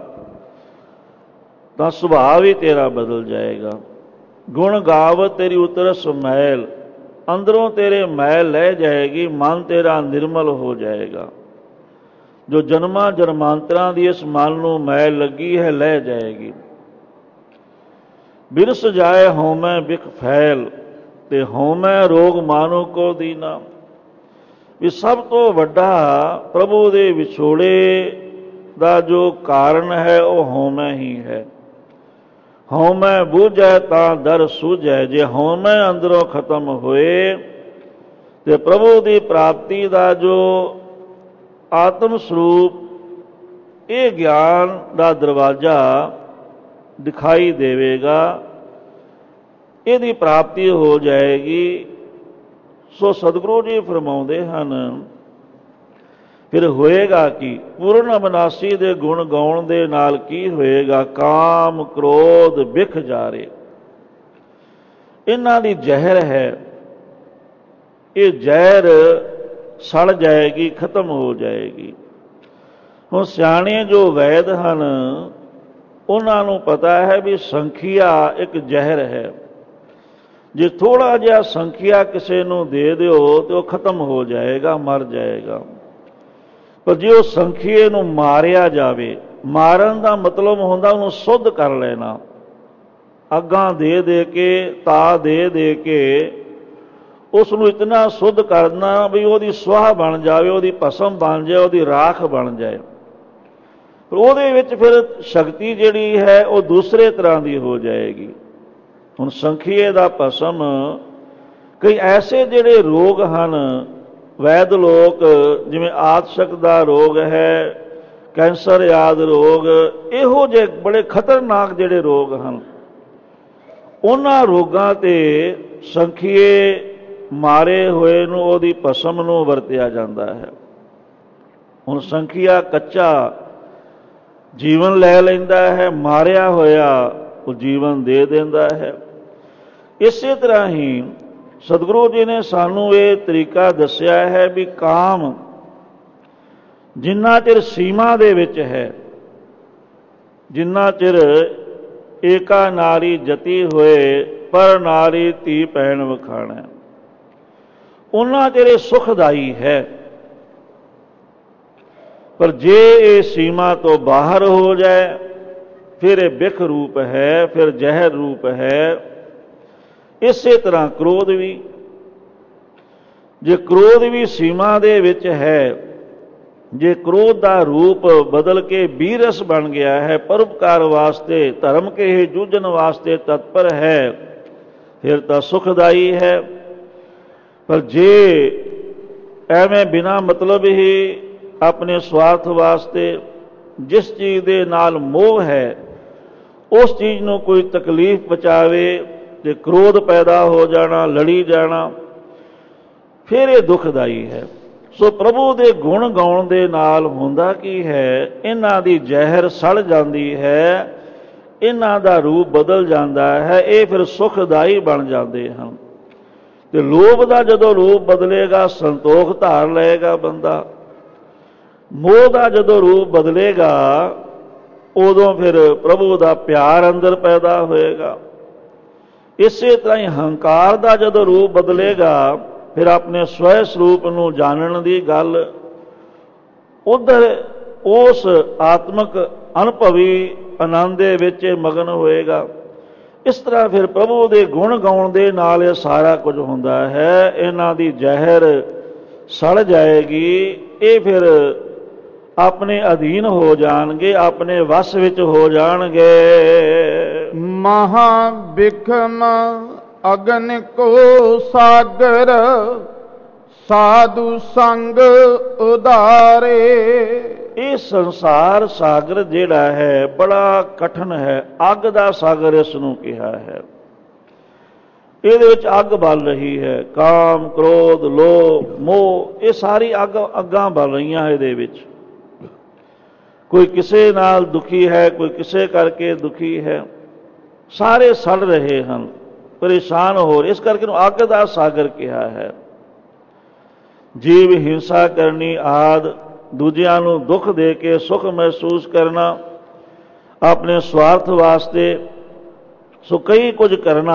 ਤਾਂ ਸੁਭਾਅ ਵੀ ਤੇਰਾ ਬਦਲ ਜਾਏਗਾ। ਗੁਣ ਗਾਵਤ ਤੇਰੀ ਉਤਰਸ ਮੈਲ, ਅੰਦਰੋਂ ਤੇਰੇ ਮੈਲ ਲੈ ਜਾਏਗੀ, ਮਨ ਤੇਰਾ ਨਿਰਮਲ ਹੋ ਜਾਏਗਾ। ਜੋ ਜਨਮਾਂ ਜਨਮਾਂਤਰਾਂ ਦੀ ਇਸ ਮਨ ਨੂੰ ਮੈਲ ਲੱਗੀ ਹੈ ਲੈ ਜਾਏਗੀ। ਬਿਨ ਸਜਾਏ ਹਉਮੈ ਬਿਖ ਫੈਲ, ਤੇ ਹਉਮੈ ਰੋਗ ਮਾਨੋ ਕੋ ਦੀਨਾ। ਵੀ ਸਭ ਤੋਂ ਵੱਡਾ ਪ੍ਰਭੂ ਦੇ ਵਿਛੋੜੇ ਦਾ ਜੋ ਕਾਰਨ ਹੈ ਉਹ ਹਉਮੈ ਹੀ ਹੈ। ਹਉਮੈ ਬੂਝੈ ਤਾਂ ਦਰ ਸੂਝੈ। ਜੇ ਹਉਮੈ ਅੰਦਰੋਂ ਖਤਮ ਹੋਏ ਤੇ ਪ੍ਰਭੂ ਦੀ ਪ੍ਰਾਪਤੀ ਦਾ ਜੋ ਆਤਮ ਸਰੂਪ ਇਹ ਗਿਆਨ ਦਾ ਦਰਵਾਜ਼ਾ ਦਿਖਾਈ ਦੇਵੇਗਾ, ਇਹਦੀ ਪ੍ਰਾਪਤੀ ਹੋ ਜਾਏਗੀ। ਸੋ ਸਤਿਗੁਰੂ ਜੀ ਫਰਮਾਉਂਦੇ ਹਨ, ਫਿਰ ਹੋਏਗਾ ਕੀ? ਪੂਰਨ ਅਬਿਨਾਸੀ ਦੇ ਗੁਣ ਗਾਉਣ ਦੇ ਨਾਲ ਕੀ ਹੋਏਗਾ? ਕਾਮ ਕ੍ਰੋਧ ਬਿਖ ਜਾਰੇ। ਇਹਨਾਂ ਦੀ ਜ਼ਹਿਰ ਹੈ, ਇਹ ਜ਼ਹਿਰ ਸੜ ਜਾਏਗੀ, ਖਤਮ ਹੋ ਜਾਏਗੀ। ਹੁਣ ਸਿਆਣੇ ਜੋ ਵੈਦ ਹਨ ਉਹਨਾਂ ਨੂੰ ਪਤਾ ਹੈ ਵੀ ਸੰਖਿਆ ਇੱਕ ਜ਼ਹਿਰ ਹੈ। ਜੇ ਥੋੜ੍ਹਾ ਜਿਹਾ ਸੰਖਿਆ ਕਿਸੇ ਨੂੰ ਦੇ ਦਿਓ ਤੇ ਉਹ ਖਤਮ ਹੋ ਜਾਏਗਾ, ਮਰ ਜਾਏਗਾ। ਪਰ ਜੇ ਉਹ ਸੰਖੀਏ ਨੂੰ ਮਾਰਿਆ ਜਾਵੇ, ਮਾਰਨ ਦਾ ਮਤਲਬ ਹੁੰਦਾ ਉਹਨੂੰ ਸੁੱਧ ਕਰ ਲੈਣਾ, ਅੱਗਾਂ ਦੇ ਦੇ ਕੇ, ਤਾ ਦੇ ਦੇ ਕੇ ਉਸ ਨੂੰ ਇਤਨਾ ਸੁੱਧ ਕਰਨਾ ਵੀ ਉਹਦੀ ਸੁਆਹ ਬਣ ਜਾਵੇ, ਉਹਦੀ ਭਸਮ ਬਣ ਜਾਏ, ਉਹਦੀ ਰਾਖ ਬਣ ਜਾਏ। ਪਰ ਉਹਦੇ ਵਿੱਚ ਫਿਰ ਸ਼ਕਤੀ ਜਿਹੜੀ ਹੈ ਉਹ ਦੂਸਰੇ ਤਰ੍ਹਾਂ ਦੀ ਹੋ ਜਾਏਗੀ। ਹੁਣ ਸੰਖੀਏ ਦਾ ਭਸਮ, ਕਈ ਐਸੇ ਜਿਹੜੇ ਰੋਗ ਹਨ ਵੈਦ ਲੋਕ, ਜਿਵੇਂ ਆਤਸ਼ਕ ਦਾ ਰੋਗ ਹੈ, ਕੈਂਸਰ ਆਦਿ ਰੋਗ, ਇਹੋ ਜਿਹੇ ਬੜੇ ਖਤਰਨਾਕ ਜਿਹੜੇ ਰੋਗ ਹਨ, ਉਹਨਾਂ ਰੋਗਾਂ ਤੇ ਸੰਖੀਏ ਮਾਰੇ ਹੋਏ ਨੂੰ, ਉਹਦੀ ਭਸਮ ਨੂੰ ਵਰਤਿਆ ਜਾਂਦਾ ਹੈ। ਹੁਣ ਸੰਖੀਆ ਕੱਚਾ ਜੀਵਨ ਲੈ ਲੈਂਦਾ ਹੈ, ਮਾਰਿਆ ਹੋਇਆ ਉਹ ਜੀਵਨ ਦੇ ਦਿੰਦਾ ਹੈ। ਇਸੇ ਤਰ੍ਹਾਂ ਹੀ ਸਤਿਗੁਰੂ ਜੀ ਨੇ ਸਾਨੂੰ ਇਹ ਤਰੀਕਾ ਦੱਸਿਆ ਹੈ ਵੀ ਕਾਮ ਜਿੰਨਾ ਚਿਰ ਸੀਮਾ ਦੇ ਵਿੱਚ ਹੈ, ਜਿੰਨਾ ਚਿਰ ਏਕਾ ਨਾਰੀ ਜਤੀ ਹੋਏ ਪਰ ਨਾਰੀ ਧੀ ਭੈਣ ਵਖਾਣਾ, ਉਹਨਾਂ ਚਿਰ ਇਹ ਸੁਖਦਾਈ ਹੈ। ਪਰ ਜੇ ਇਹ ਸੀਮਾ ਤੋਂ ਬਾਹਰ ਹੋ ਜਾਏ ਫਿਰ ਇਹ ਬਿਖ ਰੂਪ ਹੈ, ਫਿਰ ਜ਼ਹਿਰ ਰੂਪ ਹੈ। ਇਸੇ ਤਰ੍ਹਾਂ ਕ੍ਰੋਧ ਵੀ, ਜੇ ਕ੍ਰੋਧ ਵੀ ਸੀਮਾ ਦੇ ਵਿੱਚ ਹੈ, ਜੇ ਕ੍ਰੋਧ ਦਾ ਰੂਪ ਬਦਲ ਕੇ ਬੀਰਸ ਬਣ ਗਿਆ ਹੈ, ਪਰਉਪਕਾਰ ਵਾਸਤੇ ਧਰਮ ਕੇ ਜੂਝਣ ਵਾਸਤੇ ਤਤਪਰ ਹੈ, ਫਿਰ ਤਾਂ ਸੁਖਦਾਈ ਹੈ। ਪਰ ਜੇ ਐਵੇਂ ਬਿਨਾਂ ਮਤਲਬ ਹੀ ਆਪਣੇ ਸਵਾਰਥ ਵਾਸਤੇ ਜਿਸ ਚੀਜ਼ ਦੇ ਨਾਲ ਮੋਹ ਹੈ ਉਸ ਚੀਜ਼ ਨੂੰ ਕੋਈ ਤਕਲੀਫ ਪਹੁੰਚਾਵੇ ਤੇ ਕ੍ਰੋਧ ਪੈਦਾ ਹੋ ਜਾਣਾ, ਲੜੀ ਜਾਣਾ, ਫਿਰ ਇਹ ਦੁਖਦਾਈ ਹੈ। ਸੋ ਪ੍ਰਭੂ ਦੇ ਗੁਣ ਗਾਉਣ ਦੇ ਨਾਲ ਹੁੰਦਾ ਕੀ ਹੈ, ਇਹਨਾਂ ਦੀ ਜ਼ਹਿਰ ਸੜ ਜਾਂਦੀ ਹੈ, ਇਹਨਾਂ ਦਾ ਰੂਪ ਬਦਲ ਜਾਂਦਾ ਹੈ, ਇਹ ਫਿਰ ਸੁਖਦਾਈ ਬਣ ਜਾਂਦੇ ਹਨ। ਤੇ ਲੋਭ ਦਾ ਜਦੋਂ ਰੂਪ ਬਦਲੇਗਾ ਸੰਤੋਖ ਧਾਰ ਲਏਗਾ ਬੰਦਾ, ਮੋਹ ਦਾ ਜਦੋਂ ਰੂਪ ਬਦਲੇਗਾ ਉਦੋਂ ਫਿਰ ਪ੍ਰਭੂ ਦਾ ਪਿਆਰ ਅੰਦਰ ਪੈਦਾ ਹੋਏਗਾ। ਇਸੇ ਤਰ੍ਹਾਂ ਹੀ ਹੰਕਾਰ ਦਾ ਜਦੋਂ ਰੂਪ ਬਦਲੇਗਾ ਫਿਰ ਆਪਣੇ ਸਵੈ ਸਰੂਪ ਨੂੰ ਜਾਣਨ ਦੀ ਗੱਲ, ਉਧਰ ਉਸ ਆਤਮਕ ਅਨੁਭਵੀ ਆਨੰਦ ਦੇ ਵਿੱਚ ਮਗਨ ਹੋਏਗਾ। ਇਸ ਤਰ੍ਹਾਂ ਫਿਰ ਪ੍ਰਭੂ ਦੇ ਗੁਣ ਗਾਉਣ ਦੇ ਨਾਲ ਇਹ ਸਾਰਾ ਕੁਝ ਹੁੰਦਾ ਹੈ। ਇਹਨਾਂ ਦੀ ਜ਼ਹਿਰ ਸੜ ਜਾਏਗੀ, ਇਹ ਫਿਰ ਆਪਣੇ ਅਧੀਨ ਹੋ ਜਾਣਗੇ, ਆਪਣੇ ਵਸ ਵਿੱਚ ਹੋ ਜਾਣਗੇ। ਮਹਾ ਬਿਖਮ ਅਗਨ ਕੋ ਸਾਗਰ, ਸਾਧੂ ਸੰਗ ਉਧਾਰੇ। ਇਹ ਸੰਸਾਰ ਸਾਗਰ ਜਿਹੜਾ ਹੈ ਬੜਾ ਕਠਨ ਹੈ, ਅੱਗ ਦਾ ਸਾਗਰ ਇਸ ਨੂੰ ਕਿਹਾ ਹੈ। ਇਹਦੇ ਵਿੱਚ ਅੱਗ ਬਲ ਰਹੀ ਹੈ, ਕਾਮ, ਕ੍ਰੋਧ, ਲੋਭ, ਮੋਹ, ਇਹ ਸਾਰੀ ਅੱਗਾਂ ਬਲ ਰਹੀਆਂ ਇਹਦੇ ਵਿੱਚ। ਕੋਈ ਕਿਸੇ ਨਾਲ ਦੁਖੀ ਹੈ, ਕੋਈ ਕਿਸੇ ਕਰਕੇ ਦੁਖੀ ਹੈ, ਸਾਰੇ ਸੜ ਰਹੇ ਹਨ, ਪਰੇਸ਼ਾਨ ਹੋ ਰਹੇ। ਇਸ ਕਰਕੇ ਨੂੰ ਅੱਗ ਦਾ ਸਾਗਰ ਕਿਹਾ ਹੈ। ਜੀਵ ਹਿੰਸਾ ਕਰਨੀ ਆਦਿ, ਦੂਜਿਆਂ ਨੂੰ ਦੁੱਖ ਦੇ ਕੇ ਸੁੱਖ ਮਹਿਸੂਸ ਕਰਨਾ ਆਪਣੇ ਸਵਾਰਥ ਵਾਸਤੇ, ਸੋ ਕਈ ਕੁਝ ਕਰਨਾ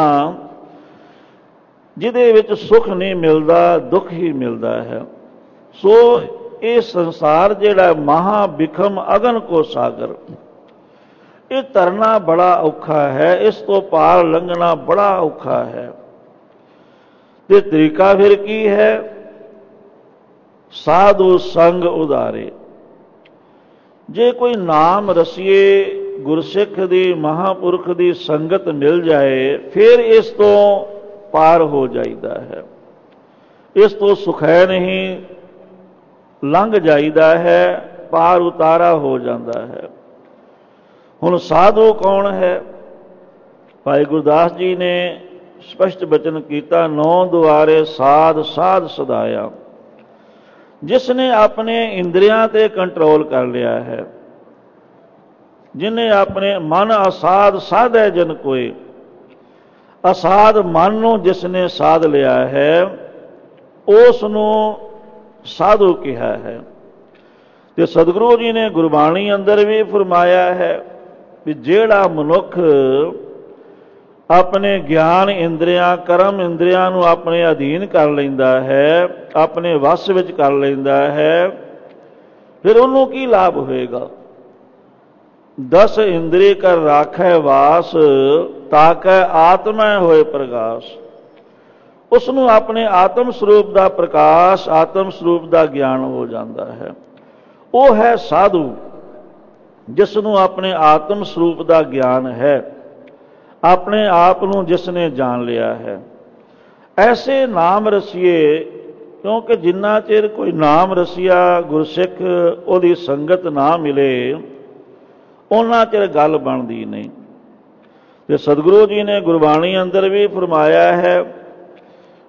ਜਿਹਦੇ ਵਿੱਚ ਸੁੱਖ ਨਹੀਂ ਮਿਲਦਾ, ਦੁੱਖ ਹੀ ਮਿਲਦਾ ਹੈ। ਸੋ ਇਹ ਸੰਸਾਰ ਜਿਹੜਾ ਮਹਾ ਬਿਖਮ ਅਗਨ ਕੋ ਸਾਗਰ, ਇਹ ਤਰਨਾ ਬੜਾ ਔਖਾ ਹੈ, ਇਸ ਤੋਂ ਪਾਰ ਲੰਘਣਾ ਬੜਾ ਔਖਾ ਹੈ। ਤੇ ਤਰੀਕਾ ਫਿਰ ਕੀ ਹੈ? ਸਾਧੂ ਸੰਗ ਉਧਾਰੇ। ਜੇ ਕੋਈ ਨਾਮ ਰਸੀਏ, ਗੁਰਸਿੱਖ ਦੀ, ਮਹਾਂਪੁਰਖ ਦੀ ਸੰਗਤ ਮਿਲ ਜਾਏ ਫਿਰ ਇਸ ਤੋਂ ਪਾਰ ਹੋ ਜਾਈਦਾ ਹੈ, ਇਸ ਤੋਂ ਸੁਖੈ ਨਹੀਂ ਲੰਘ ਜਾਈਦਾ ਹੈ, ਪਾਰ ਉਤਾਰਾ ਹੋ ਜਾਂਦਾ ਹੈ। ਹੁਣ ਸਾਧੂ ਕੌਣ ਹੈ? ਭਾਈ ਗੁਰਦਾਸ ਜੀ ਨੇ ਸਪਸ਼ਟ ਬਚਨ ਕੀਤਾ, 9 ਦੁਆਰੇ ਸਾਧ ਸਾਧ ਸਦਾਇਆ। ਜਿਸ ਨੇ ਆਪਣੇ ਇੰਦਰੀਆਂ ਤੇ ਕੰਟਰੋਲ ਕਰ ਲਿਆ ਹੈ, ਜਿਹਨੇ ਆਪਣੇ ਮਨ ਅਸਾਧ ਸਾਧੈ ਜਨ ਕੋਏ, ਅਸਾਧ ਮਨ ਨੂੰ ਜਿਸ ਨੇ ਸਾਧ ਲਿਆ ਹੈ ਉਸ ਨੂੰ ਸਾਧੂ ਕਿਹਾ ਹੈ। ਤੇ ਸਤਿਗੁਰੂ ਜੀ ਨੇ ਗੁਰਬਾਣੀ ਅੰਦਰ ਵੀ ਫਰਮਾਇਆ ਹੈ ਵੀ ਜਿਹੜਾ ਮਨੁੱਖ ਆਪਣੇ ਗਿਆਨ ਇੰਦਰੀਆਂ, ਕਰਮ ਇੰਦਰੀਆਂ ਨੂੰ ਆਪਣੇ ਅਧੀਨ ਕਰ ਲੈਂਦਾ ਹੈ, ਆਪਣੇ ਵਸ ਵਿੱਚ ਕਰ ਲੈਂਦਾ ਹੈ, ਫਿਰ ਉਹਨੂੰ ਕੀ ਲਾਭ ਹੋਏਗਾ? 10 ਇੰਦਰੀ ਕਰ ਰਾਖੈ ਵਾਸ, ਤਾਕੈ ਆਤਮੈ ਹੋਏ ਪ੍ਰਗਾਸ। ਉਸ ਨੂੰ ਆਪਣੇ ਆਤਮ ਸਰੂਪ ਦਾ ਪ੍ਰਕਾਸ਼, ਆਤਮ ਸਰੂਪ ਦਾ ਗਿਆਨ ਹੋ ਜਾਂਦਾ ਹੈ। ਉਹ ਹੈ ਸਾਧੂ, ਜਿਸ ਨੂੰ ਆਪਣੇ ਆਤਮ ਸਰੂਪ ਦਾ ਗਿਆਨ ਹੈ, ਆਪਣੇ ਆਪ ਨੂੰ ਜਿਸ ਨੇ ਜਾਣ ਲਿਆ ਹੈ। ਐਸੇ ਨਾਮ ਰਸੀਏ, ਕਿਉਂਕਿ ਜਿੰਨਾ ਚਿਰ ਕੋਈ ਨਾਮ ਰਸੀਆ ਗੁਰਸਿੱਖ ਉਹਦੀ ਸੰਗਤ ਨਾ ਮਿਲੇ ਉਹਨਾਂ ਚਿਰ ਗੱਲ ਬਣਦੀ ਨਹੀਂ। ਤੇ ਸਤਿਗੁਰੂ ਜੀ ਨੇ ਗੁਰਬਾਣੀ ਅੰਦਰ ਵੀ ਫਰਮਾਇਆ ਹੈ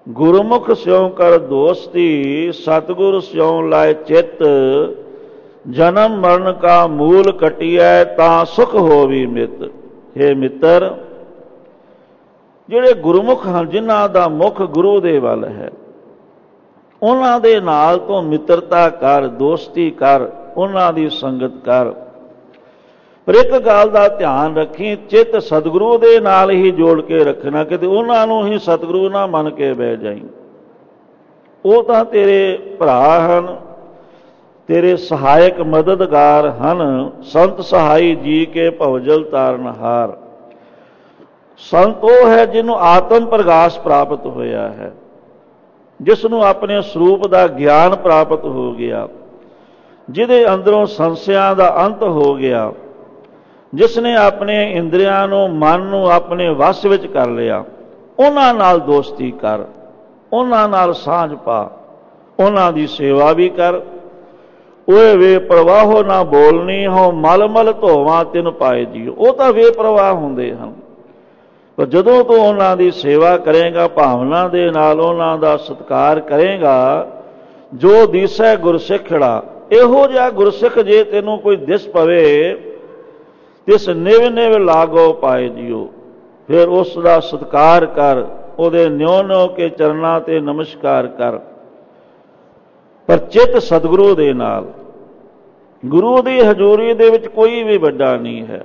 ਗੁਰਮੁਖ ਸਿਉ ਕਰ ਦੋਸਤੀ, ਸਤਿਗੁਰ ਸਿਉ ਲਾਇ ਚਿੱਤ, ਜਨਮ ਮਰਨ ਕਾ ਮੂਲ ਕਟਿਐ, ਤਾਂ ਸੁਖ ਹੋਵੀ ਮਿਤ। ਹੇ ਮਿੱਤਰ, ਜਿਹੜੇ ਗੁਰਮੁਖ ਹਨ, ਜਿਨ੍ਹਾਂ ਦਾ ਮੁਖ ਗੁਰੂ ਦੇ ਵੱਲ ਹੈ, ਉਹਨਾਂ ਦੇ ਨਾਲ ਤੋਂ ਮਿੱਤਰਤਾ ਕਰ, ਦੋਸਤੀ ਕਰ, ਉਹਨਾਂ ਦੀ ਸੰਗਤ ਕਰ। ਪਰ ਇੱਕ ਗੱਲ ਦਾ ਧਿਆਨ ਰੱਖੀ, ਚਿੱਤ ਸਤਿਗੁਰੂ ਦੇ ਨਾਲ ਹੀ ਜੋੜ ਕੇ ਰੱਖਣਾ, ਕਿਤੇ ਉਹਨਾਂ ਨੂੰ ਹੀ ਸਤਿਗੁਰੂ ਨਾ ਮੰਨ ਕੇ ਬਹਿ ਜਾਈਂ। ਉਹ ਤਾਂ ਤੇਰੇ ਭਰਾ ਹਨ, ਤੇਰੇ ਸਹਾਇਕ ਮਦਦਗਾਰ ਹਨ। ਸੰਤ ਸਹਾਈ ਜੀ ਕੇ ਭਵਜਲ ਤਾਰਨਹਾਰ। ਸੰਤ ਉਹ ਹੈ ਜਿਹਨੂੰ ਆਤਮ ਪ੍ਰਗਾਸ ਪ੍ਰਾਪਤ ਹੋਇਆ ਹੈ, ਜਿਸ ਨੂੰ ਆਪਣੇ ਸਰੂਪ ਦਾ ਗਿਆਨ ਪ੍ਰਾਪਤ ਹੋ ਗਿਆ, ਜਿਹਦੇ ਅੰਦਰੋਂ ਸੰਸ਼ਿਆਂ ਦਾ ਅੰਤ ਹੋ ਗਿਆ, ਜਿਸ ਨੇ ਆਪਣੇ ਇੰਦਰੀਆਂ ਨੂੰ, ਮਨ ਨੂੰ ਆਪਣੇ ਵੱਸ ਵਿੱਚ ਕਰ ਲਿਆ। ਉਹਨਾਂ ਨਾਲ ਦੋਸਤੀ ਕਰ, ਉਹਨਾਂ ਨਾਲ ਸਾਂਝ ਪਾ, ਉਹਨਾਂ ਦੀ ਸੇਵਾ ਵੀ ਕਰ। ਓਏ ਵੇ ਪ੍ਰਵਾਹੋ ਨਾ ਬੋਲਨੀ, ਹੋ ਮਲ ਮਲ ਧੋਵਾਂ ਤਿਨ ਪਾਏ ਜੀਓ। ਉਹ ਤਾਂ ਬੇਪਰਵਾਹ ਹੁੰਦੇ ਹਨ, ਪਰ ਜਦੋਂ ਤੂੰ ਉਹਨਾਂ ਦੀ ਸੇਵਾ ਕਰੇਗਾ, ਭਾਵਨਾ ਦੇ ਨਾਲ ਉਹਨਾਂ ਦਾ ਸਤਿਕਾਰ ਕਰੇਗਾ, ਜੋ ਦਿਸੈ ਗੁਰਸਿੱਖੜਾ, ਇਹੋ ਜਿਹਾ ਗੁਰਸਿੱਖ ਜੇ ਤੈਨੂੰ ਕੋਈ ਦਿਸ ਪਵੇ, ਤਿਸ ਨਿਵ ਨਿਵ ਲਾਗੋ ਪਾਏ ਜੀਓ। ਫਿਰ ਉਸ ਦਾ ਸਤਿਕਾਰ ਕਰ, ਉਹਦੇ ਨਿਉ ਨਿਉ ਕੇ ਚਰਨਾਂ ਤੇ ਨਮਸਕਾਰ ਕਰ। ਪਰ ਚਿੱਤ ਸਤਿਗੁਰੂ ਦੇ ਨਾਲ, ਗੁਰੂ ਦੀ ਹਜ਼ੂਰੀ ਦੇ ਵਿੱਚ ਕੋਈ ਵੀ ਵੱਡਾ ਨਹੀਂ ਹੈ।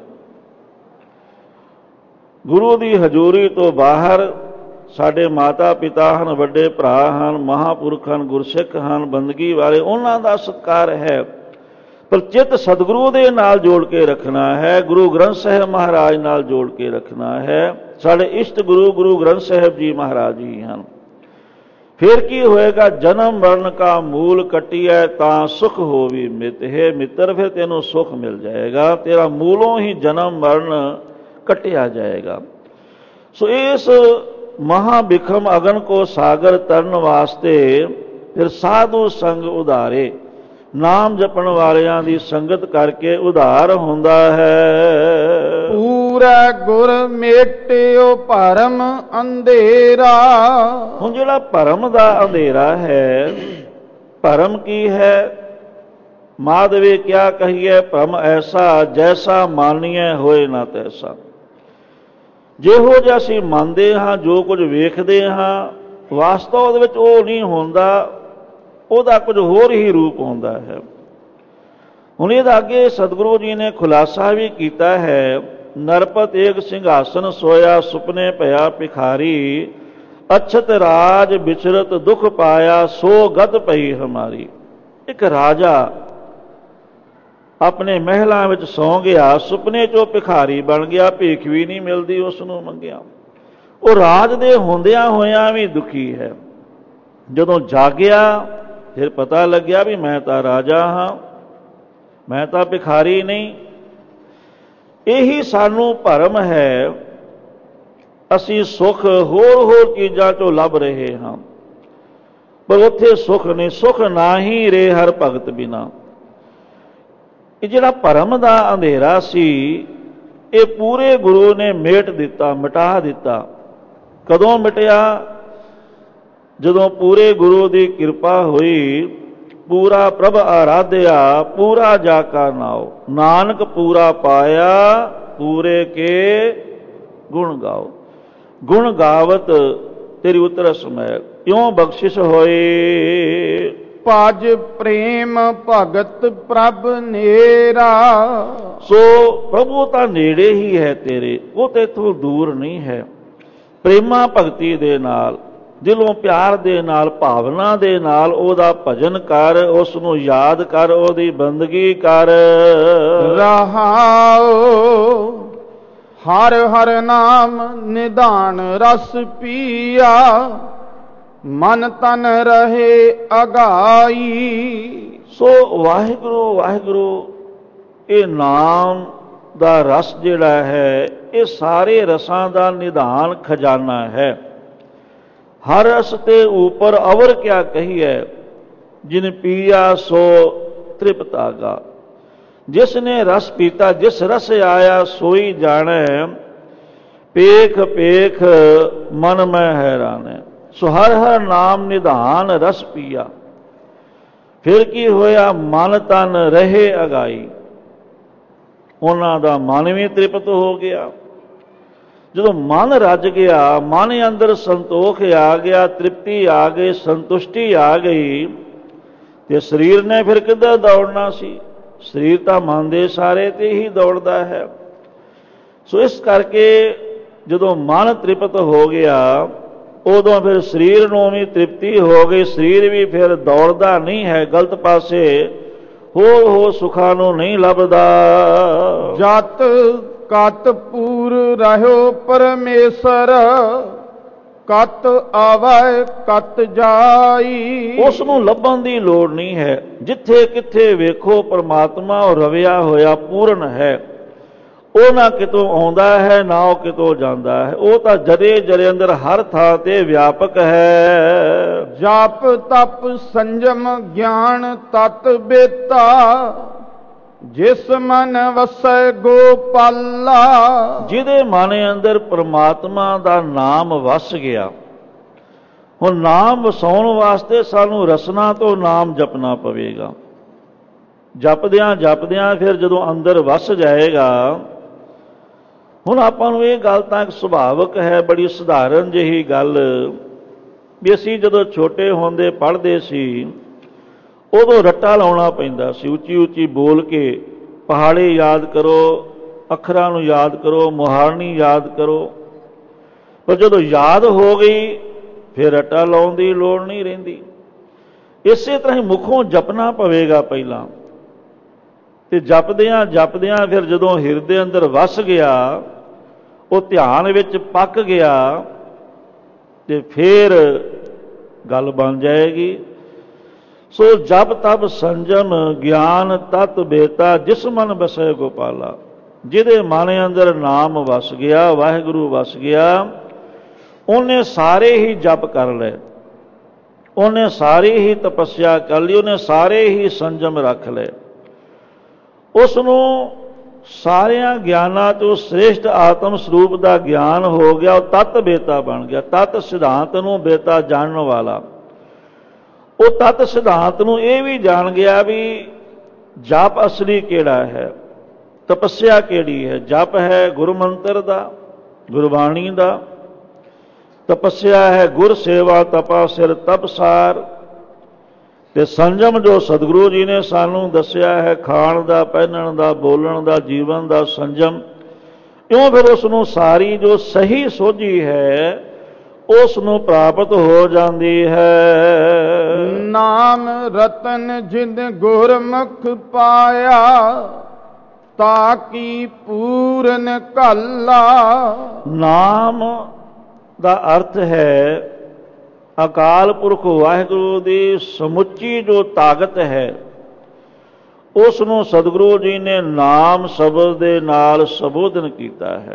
ਗੁਰੂ ਦੀ ਹਜ਼ੂਰੀ ਤੋਂ ਬਾਹਰ ਸਾਡੇ ਮਾਤਾ ਪਿਤਾ ਹਨ, ਵੱਡੇ ਭਰਾ ਹਨ, ਮਹਾਂਪੁਰਖ ਹਨ, ਗੁਰਸਿੱਖ ਹਨ, ਬੰਦਗੀ ਵਾਲੇ, ਉਹਨਾਂ ਦਾ ਸਤਿਕਾਰ ਹੈ। ਪਰ ਚਿੱਤ ਸਤਿਗੁਰੂ ਦੇ ਨਾਲ ਜੋੜ ਕੇ ਰੱਖਣਾ ਹੈ, ਗੁਰੂ ਗ੍ਰੰਥ ਸਾਹਿਬ ਮਹਾਰਾਜ ਨਾਲ ਜੋੜ ਕੇ ਰੱਖਣਾ ਹੈ। ਸਾਡੇ ਇਸ਼ਟ ਗੁਰੂ ਗੁਰੂ ਗ੍ਰੰਥ ਸਾਹਿਬ ਜੀ ਮਹਾਰਾਜ ਹੀ ਹਨ। ਫਿਰ ਕੀ ਹੋਏਗਾ? ਜਨਮ ਮਰਨ ਕਾ ਮੂਲ ਕਟਿਐ, ਤਾਂ ਸੁਖ ਹੋਵੀ ਮਿਤ। ਹੈ ਮਿੱਤਰ, ਫਿਰ ਤੈਨੂੰ ਸੁਖ ਮਿਲ ਜਾਏਗਾ, ਤੇਰਾ ਮੂਲੋਂ ਹੀ ਜਨਮ ਮਰਨ ਕੱਟਿਆ ਜਾਏਗਾ। ਸੋ ਇਸ ਮਹਾ ਬਿਖਮ ਅਗਨ ਕੋ ਸਾਗਰ ਤਰਨ ਵਾਸਤੇ ਫਿਰ ਸਾਧੂ ਸੰਗ ਉਧਾਰੇ, ਨਾਮ ਜਪਣ ਵਾਲਿਆਂ ਦੀ ਸੰਗਤ ਕਰਕੇ ਉਧਾਰ ਹੁੰਦਾ ਹੈ। ਪੂਰਾ ਗੁਰ ਮੇਟਿਓ ਭਰਮ ਅੰਧੇਰਾ। ਹੁਣ ਜਿਹੜਾ ਭਰਮ ਦਾ ਅੰਧੇਰਾ ਹੈ, ਭਰਮ ਕੀ ਹੈ? ਮਾਧਵੇ ਕਿਆ ਕਹੀਏ, ਭਰਮ ਐਸਾ ਜੈਸਾ ਮਾਨੀਐ ਹੋਏ ਨਾ ਤੈਸਾ। ਜਿਹੋ ਜਿਹਾ ਅਸੀਂ ਮੰਨਦੇ ਹਾਂ, ਜੋ ਕੁਝ ਵੇਖਦੇ ਹਾਂ, ਵਾਸਤਵ ਉਹਦੇ ਵਿੱਚ ਉਹ ਨਹੀਂ ਹੁੰਦਾ, ਉਹਦਾ ਕੁਝ ਹੋਰ ਹੀ ਰੂਪ ਹੁੰਦਾ ਹੈ। ਹੁਣ ਇਹਦਾ ਅੱਗੇ ਸਤਿਗੁਰੂ ਜੀ ਨੇ ਖੁਲਾਸਾ ਵੀ ਕੀਤਾ ਹੈ। ਨਰਪਤ ਏਕ ਸਿੰਘਾਸਨ ਸੋਇਆ, ਸੁਪਨੇ ਭਇਆ ਭਿਖਾਰੀ, ਅਛਤ ਰਾਜ ਵਿਚਰਤ ਦੁਖ ਪਾਇਆ, ਸੋ ਗਤ ਪਈ ਹਮਾਰੀ। ਇੱਕ ਰਾਜਾ ਆਪਣੇ ਮਹਿਲਾਂ ਵਿੱਚ ਸੌਂ ਗਿਆ, ਸੁਪਨੇ 'ਚੋਂ ਭਿਖਾਰੀ ਬਣ ਗਿਆ, ਭੀਖ ਵੀ ਨਹੀਂ ਮਿਲਦੀ ਉਸ ਨੂੰ ਮੰਗਿਆ। ਉਹ ਰਾਜ ਦੇ ਹੁੰਦਿਆਂ ਹੋਇਆਂ ਵੀ ਦੁਖੀ ਹੈ। ਜਦੋਂ ਜਾਗਿਆ ਫਿਰ ਪਤਾ ਲੱਗਿਆ ਵੀ ਮੈਂ ਤਾਂ ਰਾਜਾ ਹਾਂ, ਮੈਂ ਤਾਂ ਭਿਖਾਰੀ ਨਹੀਂ। ਇਹੀ ਸਾਨੂੰ ਭਰਮ ਹੈ। ਅਸੀਂ ਸੁੱਖ ਹੋਰ ਚੀਜ਼ਾਂ 'ਚੋਂ ਲੱਭ ਰਹੇ ਹਾਂ, ਪਰ ਉੱਥੇ ਸੁੱਖ ਨਹੀਂ। ਸੁੱਖ ਨਾ ਹੀ ਰੇ ਹਰ ਭਗਤ ਬਿਨਾ। ਇਹ ਜਿਹੜਾ ਭਰਮ ਦਾ ਅੰਧੇਰਾ ਸੀ, ਇਹ ਪੂਰੇ ਗੁਰੂ ਨੇ ਮੇਟ ਦਿੱਤਾ, ਮਿਟਾ ਦਿੱਤਾ। ਕਦੋਂ ਮਿਟਿਆ? ਜਦੋਂ ਪੂਰੇ ਗੁਰੂ ਦੀ ਕਿਰਪਾ ਹੋਈ। ਪੂਰਾ ਪ੍ਰਭ ਆਰਾਧਿਆ, ਪੂਰਾ ਜਾ ਕਾ ਨਾਉ, ਨਾਨਕ ਪੂਰਾ ਪਾਇਆ, ਪੂਰੇ ਕੇ ਗੁਣ ਗਾਓ। ਗੁਣ ਗਾਵਤ ਤੇਰੀ ਉਤਰਸ ਮੈਲ, ਇਉਂ ਬਖਸ਼ਿਸ਼ ਹੋਈ। ਭਜ ਪ੍ਰੇਮ ਭਗਤ ਪ੍ਰਭ ਨੇਰਾ। ਸੋ ਪ੍ਰਭੂ ਤਾਂ ਨੇੜੇ ਹੀ ਹੈ ਤੇਰੇ, ਉਹ ਤੇਥੋਂ ਦੂਰ ਨਹੀਂ ਹੈ। ਪ੍ਰੇਮਾ ਭਗਤੀ ਦੇ ਨਾਲ, ਦਿਲੋਂ ਪਿਆਰ ਦੇ ਨਾਲ, ਭਾਵਨਾ ਦੇ ਨਾਲ ਉਹਦਾ ਭਜਨ ਕਰ, ਉਸ ਨੂੰ ਯਾਦ ਕਰ, ਉਹਦੀ ਬੰਦਗੀ ਕਰ। ਰਹਾਉ ਹਰ ਹਰ ਨਾਮ ਨਿਧਾਨ ਰਸ ਪੀਆ, ਮਨ ਤਨ ਰਹੇ ਅਗਾਈ। ਸੋ ਵਾਹਿਗੁਰੂ ਵਾਹਿਗੁਰੂ, ਇਹ ਨਾਮ ਦਾ ਰਸ ਜਿਹੜਾ ਹੈ, ਇਹ ਸਾਰੇ ਰਸਾਂ ਦਾ ਨਿਧਾਨ ਖਜ਼ਾਨਾ ਹੈ। ਹਰ ਰਸ ਤੇ ਉੱਪਰ ਅਵਰ ਕਿਆ ਕਹੀਏ, ਜਿਨ ਪੀਆ ਸੋ ਤ੍ਰਿਪਤ ਆਗਾ। ਜਿਸ ਨੇ ਰਸ ਪੀਤਾ, ਜਿਸ ਰਸ ਆਇਆ ਸੋਈ ਜਾਣੈ, ਪੇਖ ਪੇਖ ਮਨ ਮੈਂ ਹੈਰਾਨ ਹੈ। ਸੋ ਹਰ ਹਰ ਨਾਮ ਨਿਧਾਨ ਰਸ ਪੀਆ। ਫਿਰ ਕੀ ਹੋਇਆ? ਮਨ ਤਨ ਰਹੇ ਅਗਾਈ। ਉਹਨਾਂ ਦਾ ਮਨ ਵੀ ਤ੍ਰਿਪਤ ਹੋ ਗਿਆ। ਜਦੋਂ ਮਨ ਰੱਜ ਗਿਆ, ਮਨ ਅੰਦਰ ਸੰਤੋਖ ਆ ਗਿਆ, ਤ੍ਰਿਪਤੀ ਆ ਗਈ, ਸੰਤੁਸ਼ਟੀ ਆ ਗਈ, ਤੇ ਸਰੀਰ ਨੇ ਫਿਰ ਕਿੱਧਰ ਦੌੜਨਾ ਸੀ? ਸਰੀਰ ਤਾਂ ਮਨ ਦੇ ਸਾਰੇ ਤੇ ਹੀ ਦੌੜਦਾ ਹੈ। ਸੋ ਇਸ ਕਰਕੇ ਜਦੋਂ ਮਨ ਤ੍ਰਿਪਤ ਹੋ ਗਿਆ, ਉਦੋਂ ਫਿਰ ਸਰੀਰ ਨੂੰ ਵੀ ਤ੍ਰਿਪਤੀ ਹੋ ਗਈ। ਸਰੀਰ ਵੀ ਫਿਰ ਦੌੜਦਾ ਨਹੀਂ ਹੈ ਗਲਤ ਪਾਸੇ, ਹੋ ਸੁਖਾਂ ਨੂੰ ਨਹੀਂ ਲੱਭਦਾ। ਜਤ ਕਤ ਪੂਰ ਰਹਿਓ ਪਰਮੇਸ਼ਰ, ਕਤ ਆਵੈ ਕਤ ਜਾਈ। ਉਸ ਨੂੰ ਲੱਭਣ ਦੀ ਲੋੜ ਨਹੀਂ ਹੈ। ਜਿੱਥੇ ਕਿੱਥੇ ਵੇਖੋ ਪਰਮਾਤਮਾ ਉਹ ਰਵਿਆ ਹੋਇਆ ਪੂਰਨ ਹੈ। ਉਹ ਨਾ ਕਿਤੋਂ ਆਉਂਦਾ ਹੈ, ਨਾ ਉਹ ਕਿਤੋਂ ਜਾਂਦਾ ਹੈ। ਉਹ ਤਾਂ ਜਦੇ ਜਰੇ ਅੰਦਰ ਹਰ ਥਾਂ ਤੇ ਵਿਆਪਕ ਹੈ। ਜਾਪ ਤਪ ਸੰਜਮ ਗਿਆਨ ਤਤ ਬੇਤਾ, ਜਿਸ ਮਨ ਵਸੈ ਗੋਪਾਲਾ। ਜਿਹਦੇ ਮਨ ਅੰਦਰ ਪਰਮਾਤਮਾ ਦਾ ਨਾਮ ਵਸ ਗਿਆ। ਹੁਣ ਨਾਮ ਵਸਾਉਣ ਵਾਸਤੇ ਸਾਨੂੰ ਰਸਨਾ ਤੋਂ ਨਾਮ ਜਪਣਾ ਪਵੇਗਾ। ਜਪਦਿਆਂ ਜਪਦਿਆਂ ਫਿਰ ਜਦੋਂ ਅੰਦਰ ਵਸ ਜਾਏਗਾ। ਹੁਣ ਆਪਾਂ ਨੂੰ ਇਹ ਗੱਲ ਤਾਂ ਇੱਕ ਸੁਭਾਵਕ ਹੈ, ਬੜੀ ਸਧਾਰਨ ਜਿਹੀ ਗੱਲ, ਵੀ ਅਸੀਂ ਜਦੋਂ ਛੋਟੇ ਹੁੰਦੇ ਪੜ੍ਹਦੇ ਸੀ, ਉਦੋਂ ਰੱਟਾ ਲਾਉਣਾ ਪੈਂਦਾ ਸੀ। ਉੱਚੀ ਉੱਚੀ ਬੋਲ ਕੇ ਪਹਾੜੇ ਯਾਦ ਕਰੋ, ਅੱਖਰਾਂ ਨੂੰ ਯਾਦ ਕਰੋ, ਮੁਹਾਰਣੀ ਯਾਦ ਕਰੋ। ਪਰ ਜਦੋਂ ਯਾਦ ਹੋ ਗਈ ਫਿਰ ਰੱਟਾ ਲਾਉਣ ਦੀ ਲੋੜ ਨਹੀਂ ਰਹਿੰਦੀ। ਇਸੇ ਤਰ੍ਹਾਂ ਹੀ ਮੁਖੋਂ ਜਪਣਾ ਪਵੇਗਾ ਪਹਿਲਾਂ, ਤੇ ਜਪਦਿਆਂ ਜਪਦਿਆਂ ਫਿਰ ਜਦੋਂ ਹਿਰਦੇ ਅੰਦਰ ਵਸ ਗਿਆ, ਉਹ ਧਿਆਨ ਵਿੱਚ ਪੱਕ ਗਿਆ, ਤੇ ਫਿਰ ਗੱਲ ਬਣ ਜਾਏਗੀ। ਸੋ ਜਪ ਤਪ ਸੰਜਮ ਗਿਆਨ ਤਤ ਬੇਤਾ, ਜਿਸ ਮਨ ਬਸੈ ਗੋਪਾਲਾ। ਜਿਹਦੇ ਮਨ ਅੰਦਰ ਨਾਮ ਵਸ ਗਿਆ, ਵਾਹਿਗੁਰੂ ਵਸ ਗਿਆ, ਉਹਨੇ ਸਾਰੇ ਹੀ ਜਪ ਕਰ ਲਏ, ਉਹਨੇ ਸਾਰੀ ਹੀ ਤਪੱਸਿਆ ਕਰ ਲਈ, ਉਹਨੇ ਸਾਰੇ ਹੀ ਸੰਜਮ ਰੱਖ ਲਏ। ਉਸ ਨੂੰ ਸਾਰਿਆਂ ਗਿਆਨਾਂ ਤੋਂ ਸ੍ਰੇਸ਼ਟ ਆਤਮ ਸਰੂਪ ਦਾ ਗਿਆਨ ਹੋ ਗਿਆ। ਉਹ ਤਤ ਬੇਤਾ ਬਣ ਗਿਆ। ਤਤ ਸਿਧਾਂਤ ਨੂੰ ਬੇਤਾ ਜਾਣਨ ਵਾਲਾ। ਉਹ ਤਤ ਸਿਧਾਂਤ ਨੂੰ ਇਹ ਵੀ ਜਾਣ ਗਿਆ ਵੀ ਜਪ ਅਸਲੀ ਕਿਹੜਾ ਹੈ, ਤਪੱਸਿਆ ਕਿਹੜੀ ਹੈ। ਜਪ ਹੈ ਗੁਰੂ ਮੰਤਰ ਦਾ, ਗੁਰਬਾਣੀ ਦਾ। ਤਪੱਸਿਆ ਹੈ ਗੁਰ ਸੇਵਾ ਤਪਾ ਸਿਰ ਤਪਸਾਰ। ਤੇ ਸੰਜਮ ਜੋ ਸਤਿਗੁਰੂ ਜੀ ਨੇ ਸਾਨੂੰ ਦੱਸਿਆ ਹੈ, ਖਾਣ ਦਾ, ਪਹਿਨਣ ਦਾ, ਬੋਲਣ ਦਾ, ਜੀਵਨ ਦਾ ਸੰਜਮ। ਇਉਂ ਫਿਰ ਉਸ ਨੂੰ ਸਾਰੀ ਜੋ ਸਹੀ ਸੋਝੀ ਹੈ ਉਸ ਨੂੰ ਪ੍ਰਾਪਤ ਹੋ ਜਾਂਦੀ ਹੈ। ਨਾਮ ਰਤਨ ਜਿਨ ਗੁਰਮੁਖ ਪਾਇਆ, ਤਾਕੀ ਪੂਰਨ ਘਾਲਾ। ਨਾਮ ਦਾ ਅਰਥ ਹੈ ਅਕਾਲ ਪੁਰਖ ਵਾਹਿਗੁਰੂ ਦੀ ਸਮੁੱਚੀ ਜੋ ਤਾਕਤ ਹੈ, ਉਸ ਨੂੰ ਸਤਿਗੁਰੂ ਜੀ ਨੇ ਨਾਮ ਸ਼ਬਦ ਦੇ ਨਾਲ ਸੰਬੋਧਨ ਕੀਤਾ ਹੈ।